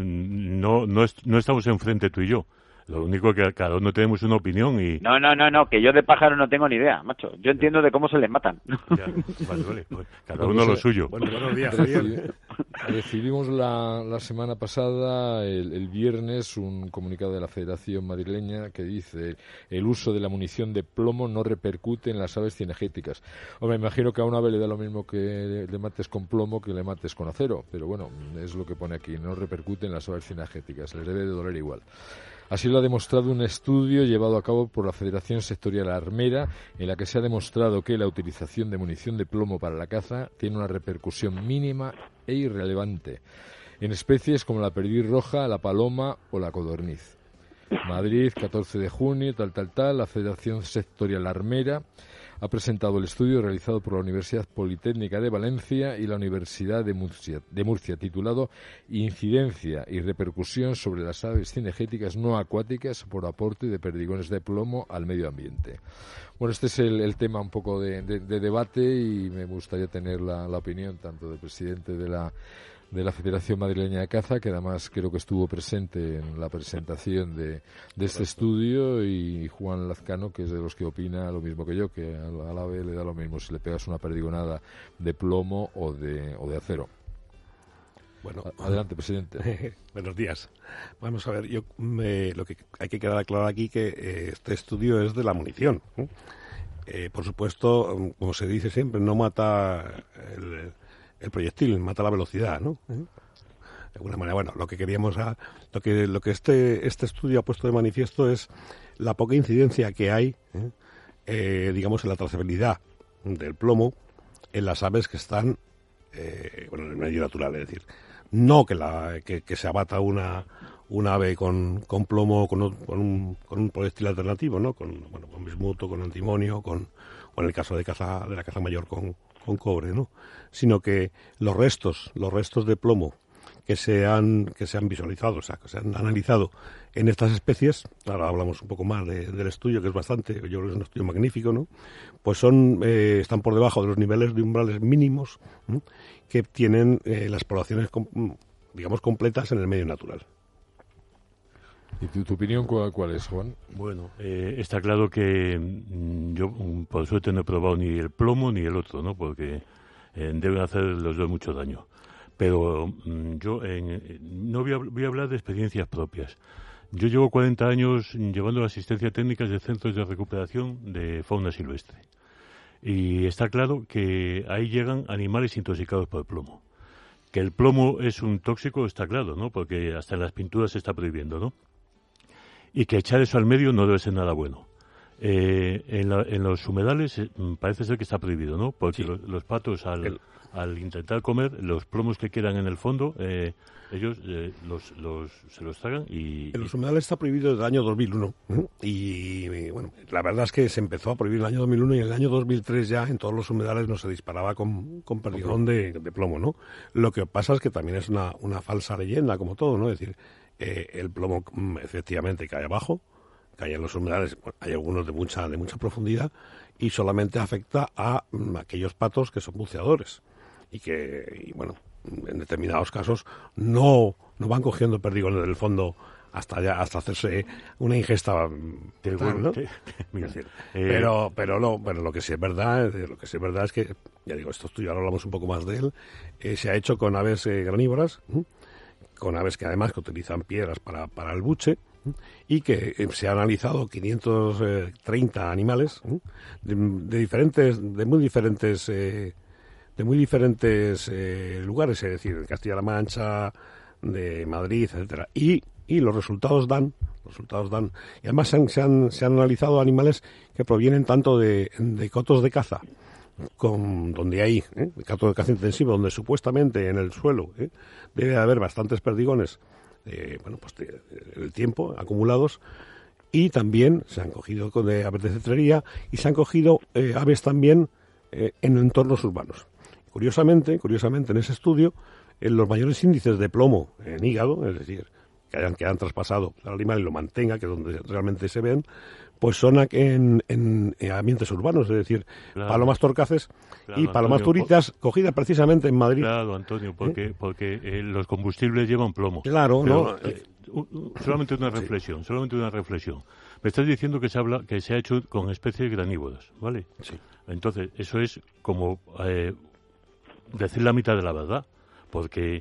no estamos enfrente tú y yo. Lo único que cada uno tenemos una opinión y... No, que yo de pájaros no tengo ni idea, macho. Yo entiendo de cómo se les matan. Ya, vale, pues cada uno lo suyo. Buenos días, Javier. Recibimos la semana pasada, el viernes, un comunicado de la Federación Madrileña que dice: el uso de la munición de plomo no repercute en las aves cinegéticas. Hombre, me imagino que a un ave le da lo mismo que le mates con plomo que le mates con acero, pero bueno, es lo que pone aquí: no repercute en las aves cinegéticas, les debe de doler igual. Así lo ha demostrado un estudio llevado a cabo por la Federación Sectorial Armera, en la que se ha demostrado que la utilización de munición de plomo para la caza tiene una repercusión mínima e irrelevante en especies como la perdiz roja, la paloma o la codorniz. Madrid, 14 de junio, la Federación Sectorial Armera ha presentado el estudio realizado por la Universidad Politécnica de Valencia y la Universidad de Murcia, titulado Incidencia y repercusión sobre las aves cinegéticas no acuáticas por aporte de perdigones de plomo al medio ambiente. Bueno, este es el tema un poco de debate, y me gustaría tener la opinión tanto del presidente de la Federación Madrileña de Caza, que además creo que estuvo presente en la presentación de este estudio, y Juan Lazcano, que es de los que opina lo mismo que yo, que al ave le da lo mismo si le pegas una perdigonada de plomo o de acero. Bueno, adelante, presidente. Buenos días. Vamos a ver, lo que hay que quedar claro aquí que este estudio es de la munición. Por supuesto, como se dice siempre, no mata el proyectil, mata la velocidad, ¿no? De alguna manera, bueno, lo que queríamos, lo que este estudio ha puesto de manifiesto es la poca incidencia que hay, digamos, en la trazabilidad del plomo en las aves que están, en el medio natural, es decir, no que se abata una ave con plomo, con un proyectil alternativo, ¿no? Con bismuto, con antimonio, o en el caso de la caza mayor con cobre, ¿no? Sino que los restos de plomo que se han visualizado, o sea, que se han analizado en estas especies, ahora hablamos un poco más del estudio, que es bastante, yo creo que es un estudio magnífico, ¿no? Pues están por debajo de los niveles de umbrales mínimos, ¿no?, que tienen las poblaciones, digamos, completas en el medio natural. ¿Y tu opinión cuál es, Juan? Bueno, está claro que yo, por suerte, no he probado ni el plomo ni el otro, ¿no? Porque deben hacer los dos mucho daño. Pero yo no voy a hablar de experiencias propias. Yo llevo 40 años llevando la asistencia técnica de centros de recuperación de fauna silvestre. Y está claro que ahí llegan animales intoxicados por el plomo. Que el plomo es un tóxico está claro, ¿no? Porque hasta en las pinturas se está prohibiendo, ¿no? Y que echar eso al medio no debe ser nada bueno. En los humedales parece ser que está prohibido, ¿no? Porque sí, los patos al intentar comer los plomos que quedan en el fondo, ellos se los tragan y... En los humedales está prohibido desde el año 2001. Y bueno, la verdad es que se empezó a prohibir en el año 2001 y en el año 2003 ya en todos los humedales no se disparaba con perdigón de plomo, ¿no? Lo que pasa es que también es una falsa leyenda, como todo, ¿no? Es decir, el plomo efectivamente cae abajo, cae en los humedales, bueno, hay algunos de mucha profundidad y solamente afecta a aquellos patos que son buceadores y bueno, en determinados casos no van cogiendo perdigones del fondo hasta hacerse una ingesta tal, ¿no? Pero lo que sí es verdad, es que, ya digo, esto ya lo hablamos un poco más de él, se ha hecho con aves granívoras, con aves que además que utilizan piedras para el buche, y que se ha analizado 530 animales de muy diferentes lugares, es decir, de Castilla-La Mancha, de Madrid, etcétera, y los resultados dan, y además se han analizado animales que provienen tanto de cotos de caza, donde hay cotos de caza intensivo, donde supuestamente en el suelo debe haber bastantes perdigones, el tiempo acumulados, y también se han cogido de aves de cetrería y se han cogido aves también en entornos urbanos. Curiosamente, en ese estudio, los mayores índices de plomo en hígado, es decir, que hayan traspasado al animal y lo mantenga, que es donde realmente se ven, pues son en ambientes urbanos, es decir, claro, palomas torcaces y palomas turitas cogidas precisamente en Madrid. Claro, Antonio, porque los combustibles llevan plomo. Claro, pero, ¿no? Solamente una reflexión. Me estás diciendo que se ha hecho con especies granívoras, ¿vale? Sí. Entonces, eso es como decir la mitad de la verdad, porque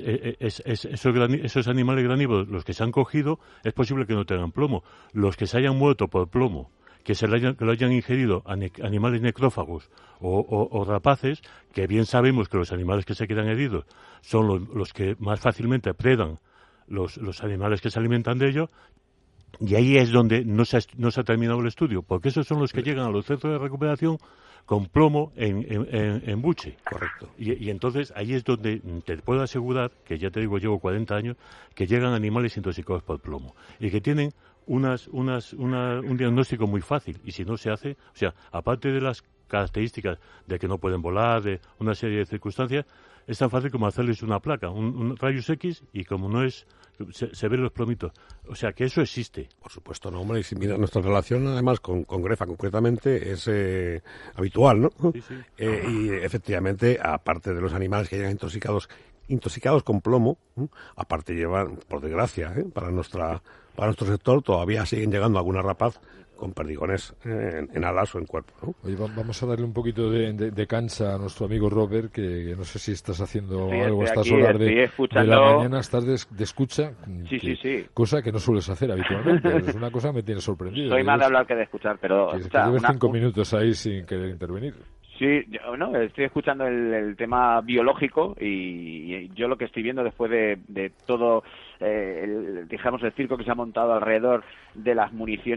esos animales granívoros, los que se han cogido, es posible que no tengan plomo. Los que se hayan muerto por plomo, que lo hayan ingerido animales necrófagos o rapaces, que bien sabemos que los animales que se quedan heridos son los que más fácilmente predan los animales que se alimentan de ellos, y ahí es donde no se ha terminado el estudio, porque esos son los que llegan a los centros de recuperación con plomo en buche. Correcto. Y entonces ahí es donde te puedo asegurar, que ya te digo, llevo 40 años, que llegan animales intoxicados por plomo y que tienen un diagnóstico muy fácil. Y si no se hace, o sea, aparte de las características de que no pueden volar, de una serie de circunstancias, es tan fácil como hacerles una placa, un rayos X, y como no es, se ven los plomitos. O sea, que eso existe. Por supuesto, no, hombre. Y si mira, nuestra relación, además, con Grefa concretamente, es habitual, ¿no? Sí, sí. Y efectivamente, aparte de los animales que llegan intoxicados con plomo, aparte llevan, por desgracia, para nuestro sector, todavía siguen llegando alguna rapaz con perdigones en alas o en cuerpo, ¿no? Oye, vamos a darle un poquito de cancha a nuestro amigo Robert, que no sé si estás haciendo algo a estas horas de la mañana, estás de escucha, sí. Cosa que no sueles hacer habitualmente. Es una cosa que me tiene sorprendido. Soy más de hablar que de escuchar, pero... Que lleves 5 minutos ahí sin querer intervenir. Sí, estoy escuchando el tema biológico y yo lo que estoy viendo después de todo, digamos, el circo que se ha montado alrededor de las municiones,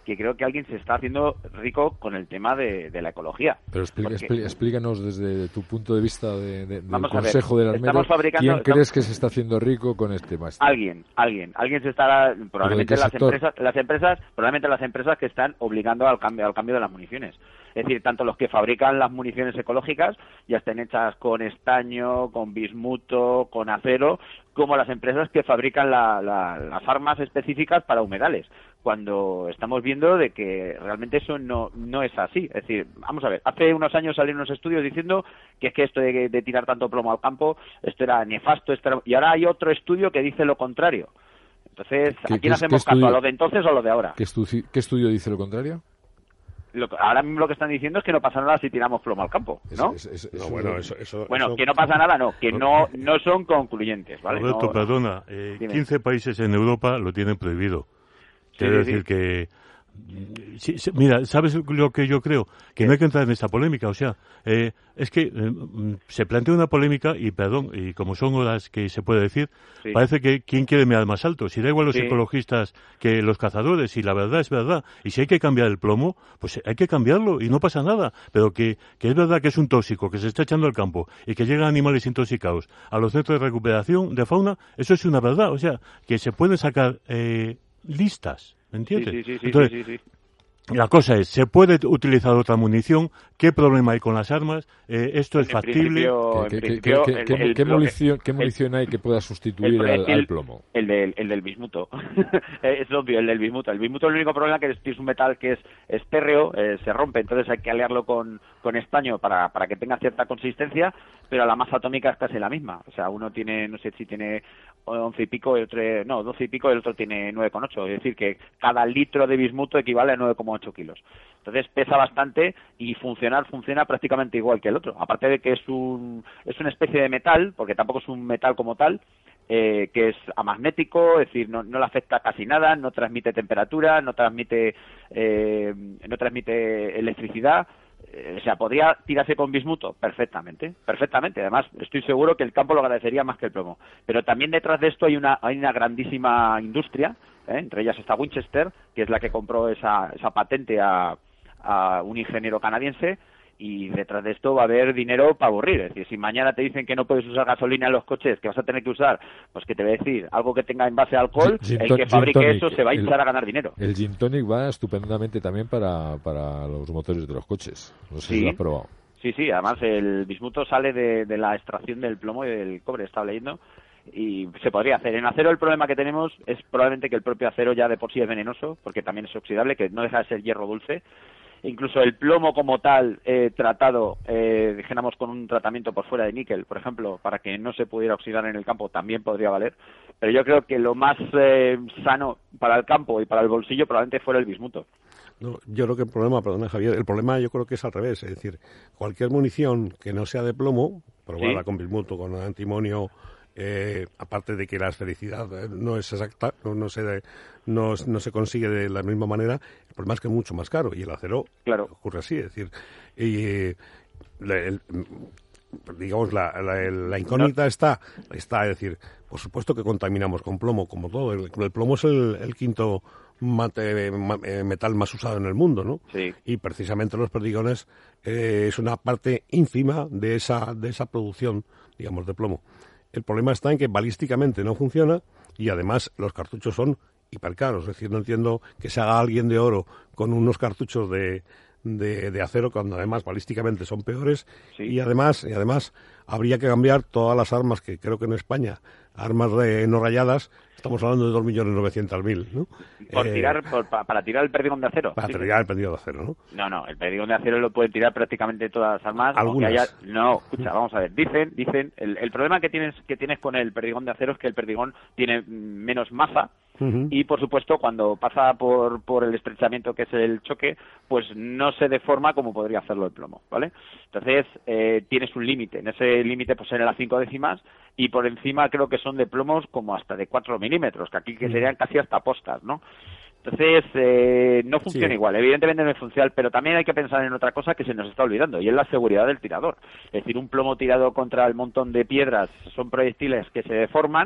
que creo que alguien se está haciendo rico con el tema de la ecología. Pero explícanos desde tu punto de vista del Consejo del Armero, ¿quién crees que se está haciendo rico con este tema? Alguien se estará, probablemente las empresas que están obligando al cambio de las municiones. Es decir, tanto los que fabrican las municiones ecológicas, ya estén hechas con estaño, con bismuto, con acero, como las empresas que fabrican las armas específicas para humedales, cuando estamos viendo de que realmente eso no es así. Es decir, vamos a ver, hace unos años salieron unos estudios diciendo que es que esto de tirar tanto plomo al campo, esto era nefasto, y ahora hay otro estudio que dice lo contrario. Entonces, ¿a quién hacemos caso? ¿A lo de entonces o a lo de ahora? ¿Qué estudio dice lo contrario? Ahora mismo lo que están diciendo es que no pasa nada si tiramos plomo al campo, ¿no? Que no pasa nada, no, que no son concluyentes, ¿vale? Roberto, perdona, 15 países en Europa lo tienen prohibido. Quiero decir que... Sí, mira, ¿sabes lo que yo creo? Que no hay que entrar en esta polémica, o sea, es que se plantea una polémica y como son horas que se puede decir, parece que ¿quién quiere mirar más alto? Si da igual los ecologistas que los cazadores, y la verdad es verdad, y si hay que cambiar el plomo, pues hay que cambiarlo y no pasa nada, pero que es verdad que es un tóxico, que se está echando al campo y que llegan animales intoxicados a los centros de recuperación de fauna, eso es una verdad, o sea, que se pueden sacar listas. ¿Me entiendes? Sí. La cosa es, ¿se puede utilizar otra munición? ¿Qué problema hay con las armas? ¿Esto es factible? ¿Qué munición hay que pueda sustituir al plomo? El del bismuto. Es obvio, el del bismuto. El bismuto, el único problema es que es un metal que es férreo, se rompe, entonces hay que aliarlo con estaño para que tenga cierta consistencia, pero la masa atómica es casi la misma. O sea, uno tiene, no sé si tiene 11 y pico, 12 y pico, y el otro tiene 9,8. Es decir, que cada litro de bismuto equivale a 9,8 kilos. Entonces pesa bastante y funciona prácticamente igual que el otro. Aparte de que es una especie de metal, porque tampoco es un metal como tal, que es amagnético, es decir, no le afecta casi nada, no transmite temperatura, no transmite electricidad. O sea, ¿podría tirarse con bismuto? Perfectamente. Además, estoy seguro que el campo lo agradecería más que el plomo. Pero también detrás de esto hay una grandísima industria, entre ellas está Winchester, que es la que compró esa patente a un ingeniero canadiense, y detrás de esto va a haber dinero para aburrir. Es decir, si mañana te dicen que no puedes usar gasolina en los coches, que vas a tener que usar, pues que te voy a decir, allo que tenga envase de alcohol, el que fabrique eso se va a hinchar a ganar dinero. El gin tonic va estupendamente también para los motores de los coches. No sé si lo has probado. Sí, además el bismuto sale de la extracción del plomo y del cobre, estaba leyendo, y se podría hacer. En acero el problema que tenemos es probablemente que el propio acero ya de por sí es venenoso, porque también es oxidable, que no deja de ser hierro dulce. Incluso el plomo como tal tratado, dijéramos con un tratamiento por fuera de níquel, por ejemplo, para que no se pudiera oxidar en el campo, también podría valer. Pero yo creo que lo más sano para el campo y para el bolsillo probablemente fuera el bismuto. No, yo creo que perdona Javier, el problema yo creo que es al revés. Es decir, cualquier munición que no sea de plomo, probada con bismuto, con antimonio, aparte de que la esfericidad no es exacta, no se consigue de la misma manera, el problema es que es mucho más caro, y el acero ocurre así. Es decir, digamos, la incógnita está, es decir, por supuesto que contaminamos con plomo, como todo. El plomo es el quinto metal más usado en el mundo, ¿no? Sí. Y precisamente los perdigones es una parte ínfima de esa producción, digamos, de plomo. El problema está en que balísticamente no funciona, y además los cartuchos son hipercaros. Es decir, no entiendo que se haga alguien de oro con unos cartuchos de acero, cuando además balísticamente son peores. Y además habría que cambiar todas las armas, que creo que en España, armas no rayadas, estamos hablando de 2.900.000, ¿no? Para tirar el perdigón de acero. Para tirar el perdigón de acero, ¿no? No, el perdigón de acero lo pueden tirar prácticamente todas las armas. Algunas. Escucha, vamos a ver. Dicen, el problema que tienes con el perdigón de acero es que el perdigón tiene menos masa. Y por supuesto, cuando pasa por el estrechamiento, que es el choque, pues no se deforma como podría hacerlo el plomo, ¿vale? Entonces tienes un límite. En ese límite pues en las 5 décimas, y por encima creo que son de plomos como hasta de 4 milímetros, que aquí que serían casi hasta postas, ¿no? Entonces no funciona igual, evidentemente no es funcional, pero también hay que pensar en otra cosa que se nos está olvidando, y es la seguridad del tirador. Es decir, un plomo tirado contra el montón de piedras son proyectiles que se deforman.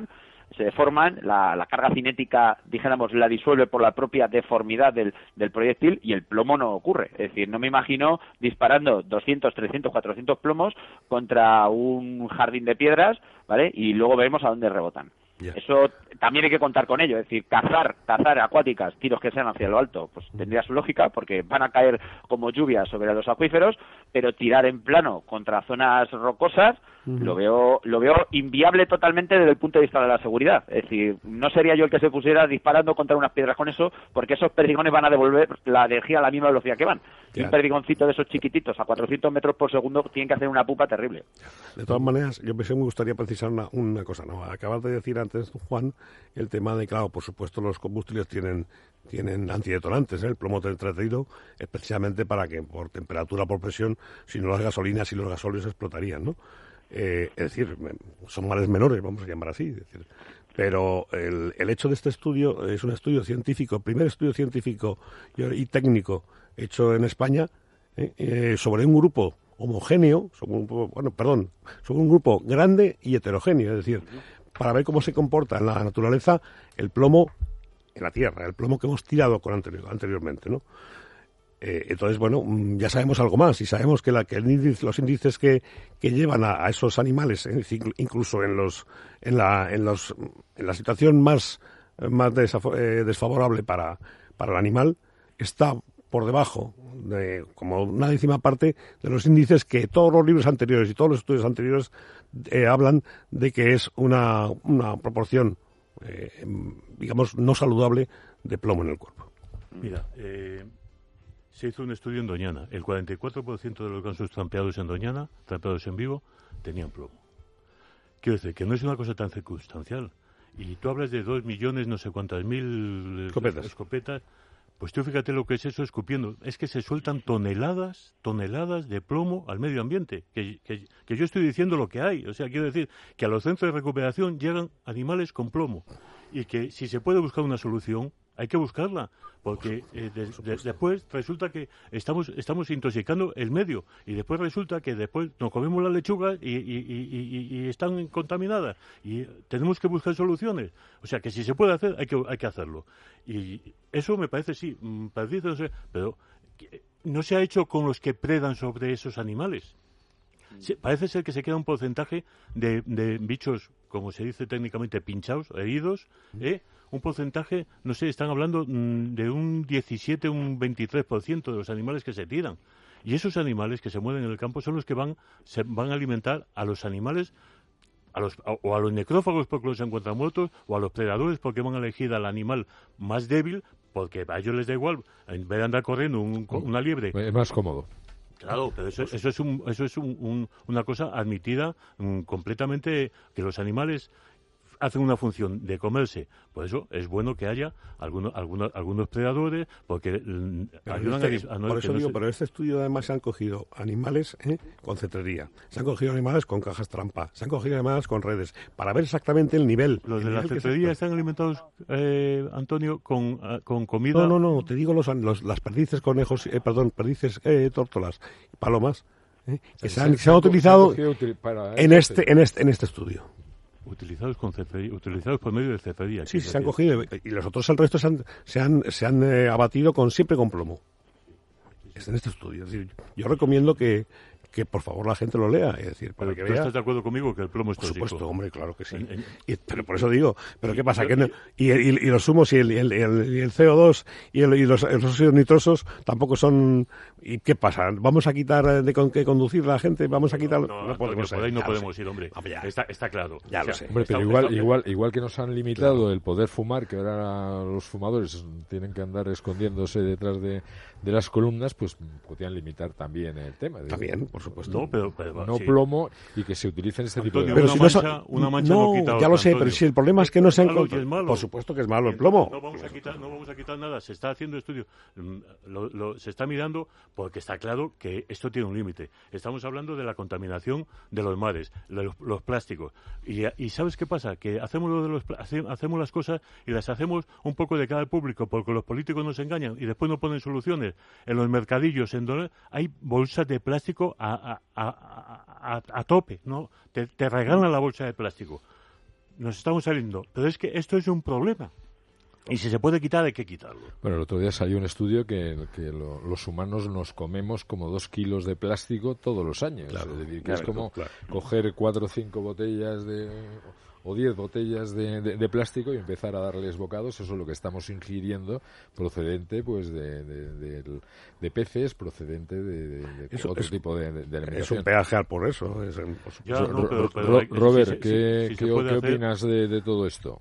se deforman, la carga cinética, dijéramos, la disuelve por la propia deformidad del proyectil, y el plomo no ocurre. Es decir, no me imagino disparando 200, 300, 400 plomos contra un jardín de piedras, ¿vale? Y luego veremos a dónde rebotan. Yeah. Eso también hay que contar con ello, es decir, cazar acuáticas, tiros que sean hacia lo alto, pues tendría su lógica, porque van a caer como lluvia sobre los acuíferos, pero tirar en plano contra zonas rocosas lo veo inviable totalmente desde el punto de vista de la seguridad. Es decir, no sería yo el que se pusiera disparando contra unas piedras con eso, porque esos perdigones van a devolver la energía a la misma velocidad que van. Y un perdigoncito de esos chiquititos a 400 metros por segundo tienen que hacer una pupa terrible. De todas maneras, yo me gustaría precisar una cosa, ¿no? Acabas de decir antes, Juan, el tema de, claro, por supuesto los combustibles tienen antidetonantes, ¿eh? El plomo tetraedrito es precisamente para que por temperatura, por presión, si no las gasolinas y los gasóleos explotarían, ¿no? Es decir, son males menores, vamos a llamar así. Es decir, pero el hecho de este estudio es un estudio científico, el primer estudio científico y técnico hecho en España sobre un grupo homogéneo, sobre un grupo grande y heterogéneo, es decir, para ver cómo se comporta en la naturaleza el plomo en la Tierra, el plomo que hemos tirado anteriormente, ¿no? Entonces, bueno, ya sabemos algo más, y sabemos que los índices que llevan a esos animales, incluso en la situación más desfavorable para el animal, está por debajo de como una décima parte de los índices que todos los libros anteriores y todos los estudios anteriores hablan de que es una proporción, digamos, no saludable de plomo en el cuerpo. Mira, se hizo un estudio en Doñana. El 44% de los gansos trampeados en Doñana, trampeados en vivo, tenían plomo. Quiero decir que no es una cosa tan circunstancial. Y tú hablas de 2 millones, no sé cuántas mil escopetas. Pues tú fíjate lo que es eso escupiendo. Es que se sueltan toneladas de plomo al medio ambiente. Que yo estoy diciendo lo que hay. O sea, quiero decir que a los centros de recuperación llegan animales con plomo. Y que si se puede buscar una solución, hay que buscarla, porque después resulta que estamos intoxicando el medio, y después resulta que después nos comemos las lechugas y están contaminadas, y tenemos que buscar soluciones. O sea, que si se puede hacer, hay que hacerlo. Y eso me parece, sí, pero no se ha hecho con los que predan sobre esos animales. Parece ser que se queda un porcentaje de bichos, como se dice técnicamente, pinchados, heridos, un porcentaje, no sé, están hablando de un 17, un 23% de los animales que se tiran. Y esos animales que se mueven en el campo son los que van a alimentar a los animales, o a los necrófagos porque los encuentran muertos, o a los predadores porque van a elegir al animal más débil, porque a ellos les da igual, en vez de andar corriendo una liebre. Es más cómodo. Claro, pero eso es una cosa admitida completamente, que los animales hacen una función de comerse. Por eso es bueno que haya algunos predadores, porque ayudan a no... Por eso digo, pero este estudio además se han cogido animales con cetrería, se han cogido animales con cajas trampa, se han cogido animales con redes, para ver exactamente el nivel. ¿Los de la cetrería están alimentados, Antonio, con comida? No, te digo las perdices, conejos, perdices, tórtolas, palomas, que se han utilizado en este estudio. Utilizados por medio de cefedía. Sí, se han cogido, y los otros, el resto se han abatido siempre con plomo. Es en este estudio. Es decir, yo recomiendo que por favor la gente lo lea. Es decir, para que vea. ¿Estás de acuerdo conmigo que el plomo es tóxico? Por supuesto, hombre, claro que sí. Pero por eso digo, ¿pero qué pasa? Y los humos y el CO2 y los óxidos nitrosos tampoco son... ¿Y qué pasa? ¿Vamos a quitar de conducir a la gente? ¿Vamos a quitar...? No podemos ir. Por ahí no podemos ir, hombre. Está claro. Ya lo sé. Hombre, pero igual que nos han limitado el poder fumar, que ahora los fumadores tienen que andar escondiéndose detrás de las columnas, pues podrían limitar también el tema. También, por supuesto. No, pero sí. Plomo, y que se utilicen este tipo de... Pero una mancha no quita ya lo sé, Antonio. pero si el problema es que no se han... Por supuesto que es malo el plomo. No vamos a quitar nada. Se está haciendo estudio. Se está mirando, porque está claro que esto tiene un límite. Estamos hablando de la contaminación de los mares, los plásticos. Y ¿sabes qué pasa? Que hacemos las cosas y las hacemos un poco de cara al público, porque los políticos nos engañan y después no ponen soluciones. En los mercadillos, hay bolsas de plástico a tope, ¿no? Te regalan la bolsa de plástico. nos estamos saliendo. Pero es que esto es un problema. Y si se puede quitar, hay que quitarlo. Bueno, el otro día salió un estudio que los humanos nos comemos como 2 kilos de plástico todos los años. Claro, es decir, que es como coger 4 o 5 botellas o 10 botellas de plástico y empezar a darles bocados. Eso es lo que estamos ingiriendo, procedente pues de peces, procedente de otro tipo de alimentación. Es un peaje al por eso. Robert, ¿qué opinas de todo esto?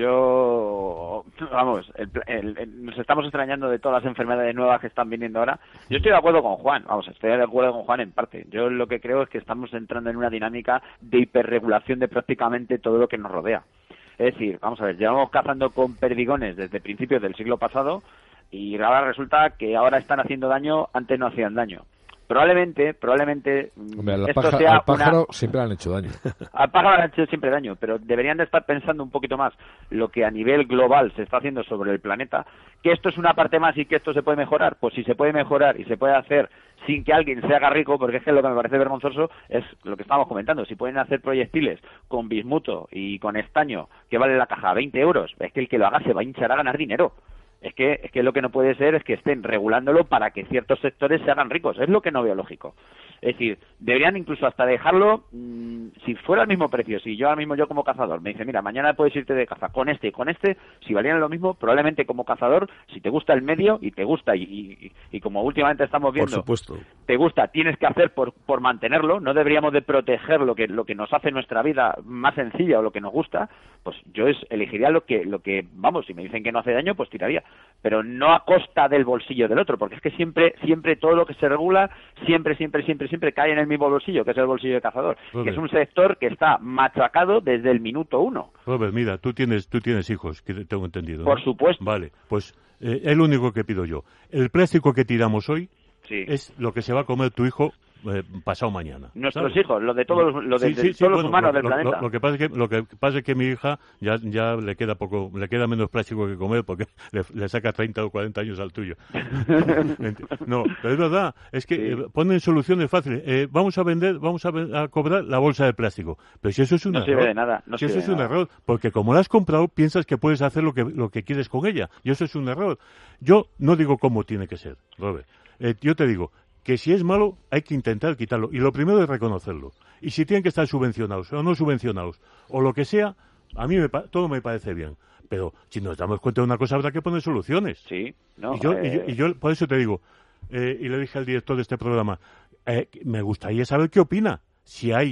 Yo, vamos, nos estamos extrañando de todas las enfermedades nuevas que están viniendo ahora. Yo estoy de acuerdo con Juan, estoy de acuerdo con Juan en parte. Yo lo que creo es que estamos entrando en una dinámica de hiperregulación de prácticamente todo lo que nos rodea. Es decir, vamos a ver, llevamos cazando con perdigones desde principios del siglo pasado y ahora resulta que ahora están haciendo daño, antes no hacían daño. Probablemente Hombre, esto sea al pájaro siempre le han hecho daño. Al pájaro le han hecho siempre daño, pero deberían de estar pensando un poquito más lo que a nivel global se está haciendo sobre el planeta, que esto es una parte más y que esto se puede mejorar. Pues si se puede mejorar y se puede hacer sin que alguien se haga rico, porque es que lo que me parece vergonzoso es lo que estábamos comentando. Si pueden hacer proyectiles con bismuto y con estaño que vale la caja 20 euros, es que el que lo haga se va a hinchar a ganar dinero. Es que lo que no puede ser es que estén regulándolo para que ciertos sectores se hagan ricos. Es lo que no veo lógico. Es decir, deberían incluso hasta dejarlo, si fuera el mismo precio, si yo ahora mismo, yo como cazador, me dice, mira, mañana puedes irte de caza con este y con este, si valieran lo mismo, probablemente como cazador, si te gusta el medio y te gusta, y como últimamente estamos viendo, por supuesto, te gusta, tienes que hacer por mantenerlo, no deberíamos de proteger lo que nos hace nuestra vida más sencilla o lo que nos gusta, pues yo elegiría lo que, vamos, si me dicen que no hace daño, pues tiraría, pero no a costa del bolsillo del otro, porque es que siempre todo lo que se regula, siempre cae en el mismo bolsillo, que es el bolsillo del cazador, Robert, que es un sector que está machacado desde el minuto 1. Robert, mira, tú tienes hijos, que tengo entendido, ¿no? Por supuesto. Vale, pues es lo único que pido yo. El plástico que tiramos hoy es lo que se va a comer tu hijo pasado mañana. Nuestros hijos, lo de todos los humanos del planeta. Lo que pasa es que mi hija ya le queda menos plástico que comer porque le saca 30 o 40 años al tuyo. No, pero es verdad, es que ponen soluciones fáciles. Vamos a cobrar la bolsa de plástico. Pero si eso es un error. Sirve de nada, si eso es un error, porque como la has comprado, piensas que puedes hacer lo que quieres con ella. Y eso es un error. Yo no digo cómo tiene que ser, Robert. Yo te digo que si es malo hay que intentar quitarlo y lo primero es reconocerlo y si tienen que estar subvencionados o no subvencionados o lo que sea, a mí todo me parece bien, pero si nos damos cuenta de una cosa habrá que poner soluciones. Sí, no, y yo por eso te digo, y le dije al director de este programa, me gustaría saber qué opina, si hay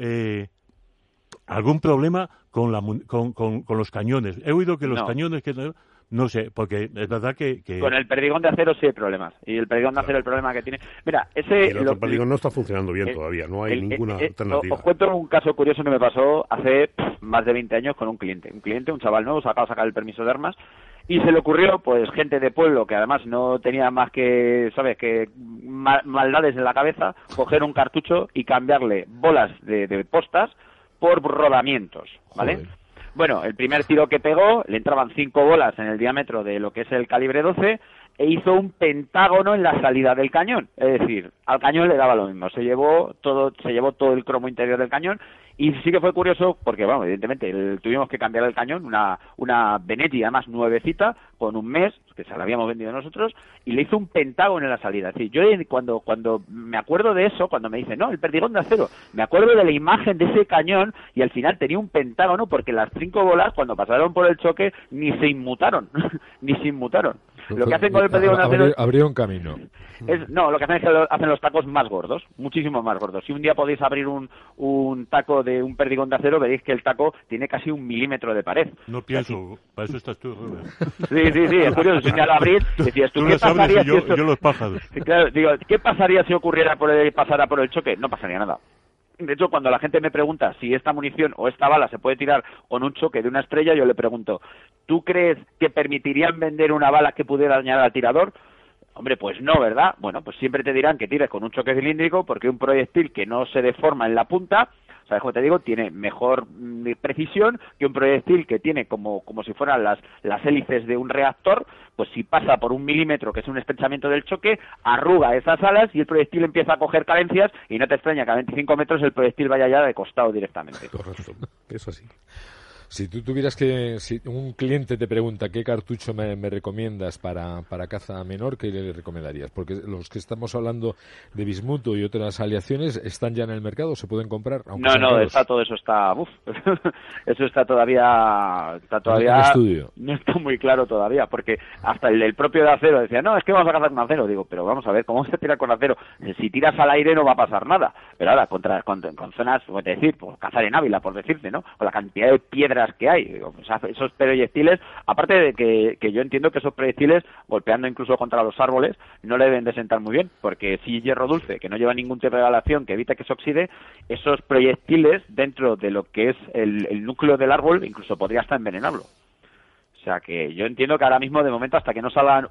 algún problema con los cañones. He oído que los cañones no sé, porque es verdad que... Con el perdigón de acero sí hay problemas. Y el perdigón de acero, el problema que tiene... Mira, el otro perdigón no está funcionando bien todavía, no hay ninguna alternativa. Os cuento un caso curioso que me pasó hace más de 20 años con un cliente. Un chaval nuevo, acaba de sacar el permiso de armas, y se le ocurrió, pues, gente de pueblo que además no tenía más que, ¿sabes?, que maldades en la cabeza, coger un cartucho y cambiarle bolas de postas por rodamientos, ¿vale? Joder. Bueno, el primer tiro que pegó, le entraban 5 bolas en el diámetro de lo que es el calibre 12 e hizo un pentágono en la salida del cañón. Es decir, al cañón le daba lo mismo. Se llevó todo el cromo interior del cañón y sí que fue curioso porque, bueno, evidentemente tuvimos que cambiar el cañón, una Benetti además nuevecita, con un mes, que se la habíamos vendido nosotros, y le hizo un pentágono en la salida. Es decir, yo cuando me acuerdo de eso, cuando me dicen, no, el perdigón de acero, me acuerdo de la imagen de ese cañón y al final tenía un pentágono porque las 5 bolas, cuando pasaron por el choque, ni se inmutaron. Lo que hacen con el perdigón de acero... Abrió un camino. Lo que hacen es que hacen los tacos más gordos, muchísimo más gordos. Si un día podéis abrir un taco de un perdigón de acero, veréis que el taco tiene casi 1 milímetro de pared. No pienso, para eso estás tú, Robert. Sí, es curioso. Si un día lo abrís, decías tú, ¿qué pasaría si yo los pájaros? Claro, digo, ¿qué pasaría si pasara por el choque? No pasaría nada. De hecho, cuando la gente me pregunta si esta munición o esta bala se puede tirar con un choque de una estrella, yo le pregunto, ¿tú crees que permitirían vender una bala que pudiera dañar al tirador? Hombre, pues no, ¿verdad? Bueno, pues siempre te dirán que tires con un choque cilíndrico porque un proyectil que no se deforma en la punta, ¿sabes cómo te digo? Tiene mejor precisión que un proyectil que tiene como si fueran las hélices de un reactor, pues si pasa por 1 milímetro, que es un estrechamiento del choque, arruga esas alas y el proyectil empieza a coger carencias y no te extraña que a 25 metros el proyectil vaya ya de costado directamente. Correcto, eso sí. Si tú tuvieras si un cliente te pregunta qué cartucho me recomiendas para caza menor, ¿qué le recomendarías? Porque los que estamos hablando de bismuto y otras aleaciones están ya en el mercado, se pueden comprar. Todo eso está, eso está todavía estudio. No está muy claro todavía, porque hasta el propio de acero decía, no, es que vamos a cazar con acero. Digo, pero vamos a ver, ¿cómo se tira con acero? Si tiras al aire no va a pasar nada, pero ahora con zonas, pues decir, pues cazar en Ávila, por decirte, ¿no? Con la cantidad de piedras que hay, digo, o sea, esos proyectiles, aparte de que yo entiendo que esos proyectiles, golpeando incluso contra los árboles, no le deben de sentar muy bien, porque si hierro dulce, que no lleva ningún tipo de aleación que evita que se oxide, esos proyectiles dentro de lo que es el núcleo del árbol, incluso podría hasta envenenarlo. O sea que yo entiendo que ahora mismo, de momento, hasta que no salgan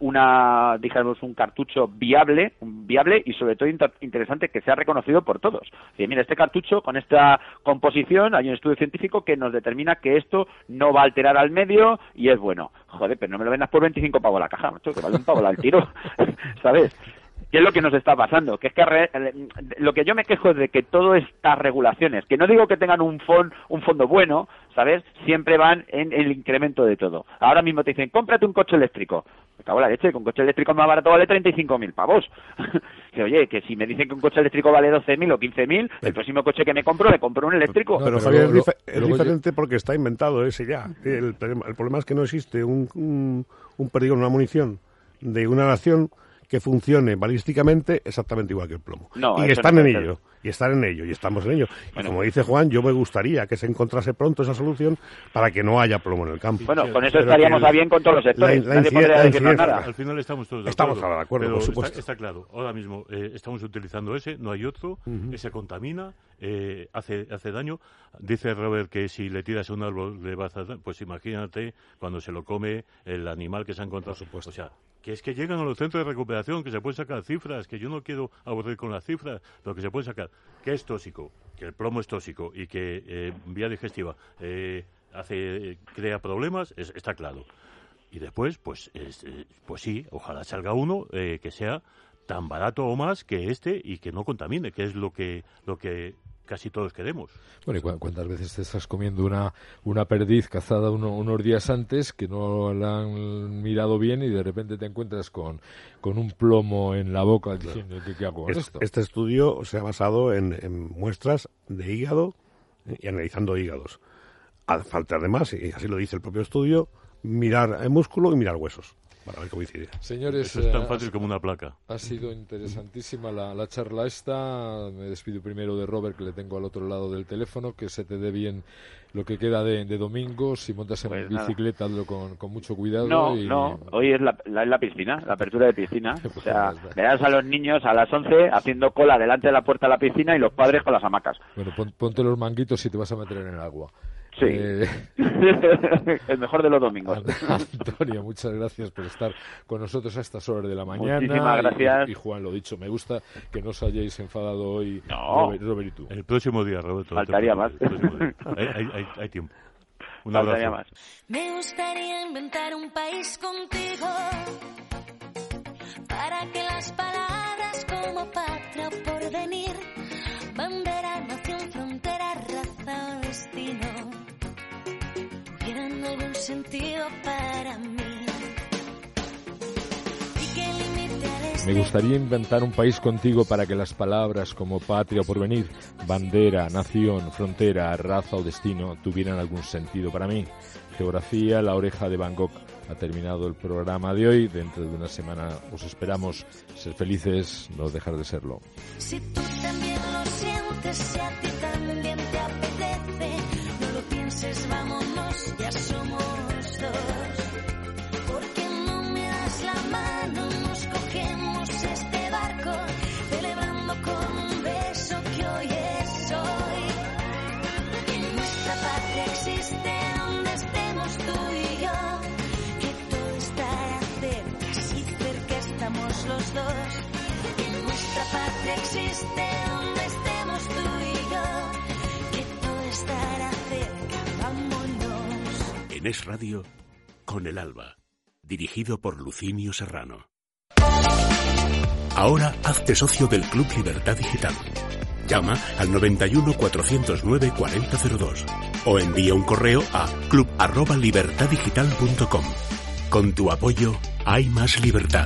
un cartucho viable y sobre todo interesante, que sea reconocido por todos. Mira, este cartucho con esta composición, hay un estudio científico que nos determina que esto no va a alterar al medio y es bueno. Joder, pero no me lo vendas por 25 pavos la caja, macho, que vale un pavo al tiro, ¿sabes? ¿Qué es lo que nos está pasando? Que es que lo que yo me quejo es de que todas estas regulaciones, que no digo que tengan un fondo bueno, ¿sabes? Siempre van en el incremento de todo. Ahora mismo te dicen, cómprate un coche eléctrico. Me cago en la leche, que un coche eléctrico más barato vale 35.000 pavos. Que oye, que si me dicen que un coche eléctrico vale 12.000 o 15.000, el próximo coche que me compro un eléctrico. No, pero Javier, es diferente porque está inventado ese ya. El problema es que no existe un perdigón, una munición de una nación que funcione balísticamente exactamente igual que el plomo. Y están en ello, y estamos en ello. Bueno, y como dice Juan, yo me gustaría que se encontrase pronto esa solución para que no haya plomo en el campo. Bueno, con eso estaríamos a bien con todos los sectores. Nadie podría decirnos nada. Al final estamos todos de acuerdo. Estamos de acuerdo, pero por supuesto. Está claro. Ahora mismo estamos utilizando ese, no hay otro, ese contamina, hace daño. Dice Robert que si le tiras a un árbol le vas a dar, pues imagínate cuando se lo come el animal que se ha encontrado. Por supuesto. O sea, que es que llegan a los centros de recuperación, que se pueden sacar cifras, que yo no quiero aburrir con las cifras, pero que se pueden sacar, que es tóxico, que el plomo es tóxico y que vía digestiva crea problemas, está claro. Y después, pues sí, ojalá salga uno que sea tan barato o más que este y que no contamine, que es lo que casi todos queremos. Bueno, ¿y cuántas veces te estás comiendo una perdiz cazada unos días antes que no la han mirado bien y de repente te encuentras con un plomo en la boca diciendo ¿qué hago con esto? Este estudio se ha basado en muestras de hígado y analizando hígados. Hace falta además, y así lo dice el propio estudio, mirar el músculo y mirar huesos. Para ver cómo coincide. Señores, eso es tan fácil como una placa. Ha sido interesantísima la charla esta. Me despido primero de Robert, que le tengo al otro lado del teléfono, que se te dé bien lo que queda de domingo. Si montas en bicicleta, hazlo con mucho cuidado. No, hoy es la piscina, la apertura de piscina. O sea, verás a los niños a las 11 haciendo cola delante de la puerta de la piscina y los padres con las hamacas. Bueno, ponte los manguitos si te vas a meter en el agua. Sí, el mejor de los domingos. Antonio, muchas gracias por estar con nosotros a estas horas de la mañana. Muchísimas gracias. Y Juan, lo dicho, me gusta que no os hayáis enfadado hoy, no. Robert y tú. El próximo día, Roberto. Faltaría más. Hay tiempo. Un abrazo. Más. Me gustaría inventar un país contigo para que las palabras como patria o porvenir, bandera, nación, frontera, raza o destino tuvieran algún sentido para mí. Me gustaría inventar un país contigo para que las palabras como patria o porvenir, bandera, nación, frontera, raza o destino tuvieran algún sentido para mí. Geografía, La Oreja de Van Gogh. Ha terminado el programa de hoy. Dentro de una semana os esperamos. Ser felices, no dejar de serlo. Si tú también lo sientes, si a ti también te apetece, no lo pienses, vámonos, ya somos dos. Porque no me das la mano, nos cogemos este barco, celebrando con un beso que hoy es hoy. Que nuestra patria existe donde estemos tú y yo, que todo estará cerca, si cerca estamos los dos. Que nuestra patria existe donde estemos tú y yo, que todo estará cerca, vámonos. En Es Radio, Con el Alba, dirigido por Lucinio Serrano. Ahora hazte socio del Club Libertad Digital. Llama al 91 409 4002 o envía un correo a club@libertaddigital.com. Con tu apoyo hay más libertad.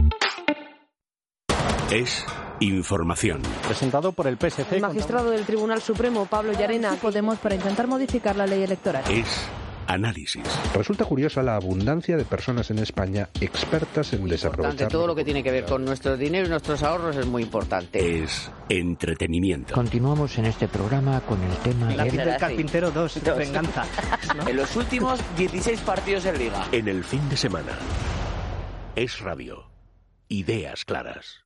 Es información. Presentado por el PSC. El magistrado del Tribunal Supremo, Pablo Llarena. Podemos para intentar modificar la ley electoral. Es análisis. Resulta curiosa la abundancia de personas en España expertas en desaprovechar. Todo lo que tiene que ver con nuestro dinero y nuestros ahorros es muy importante. Es entretenimiento. Continuamos en este programa con el tema La vida del carpintero 2, venganza. ¿No? En los últimos 16 partidos en Liga. En el fin de semana. Es radio. Ideas claras.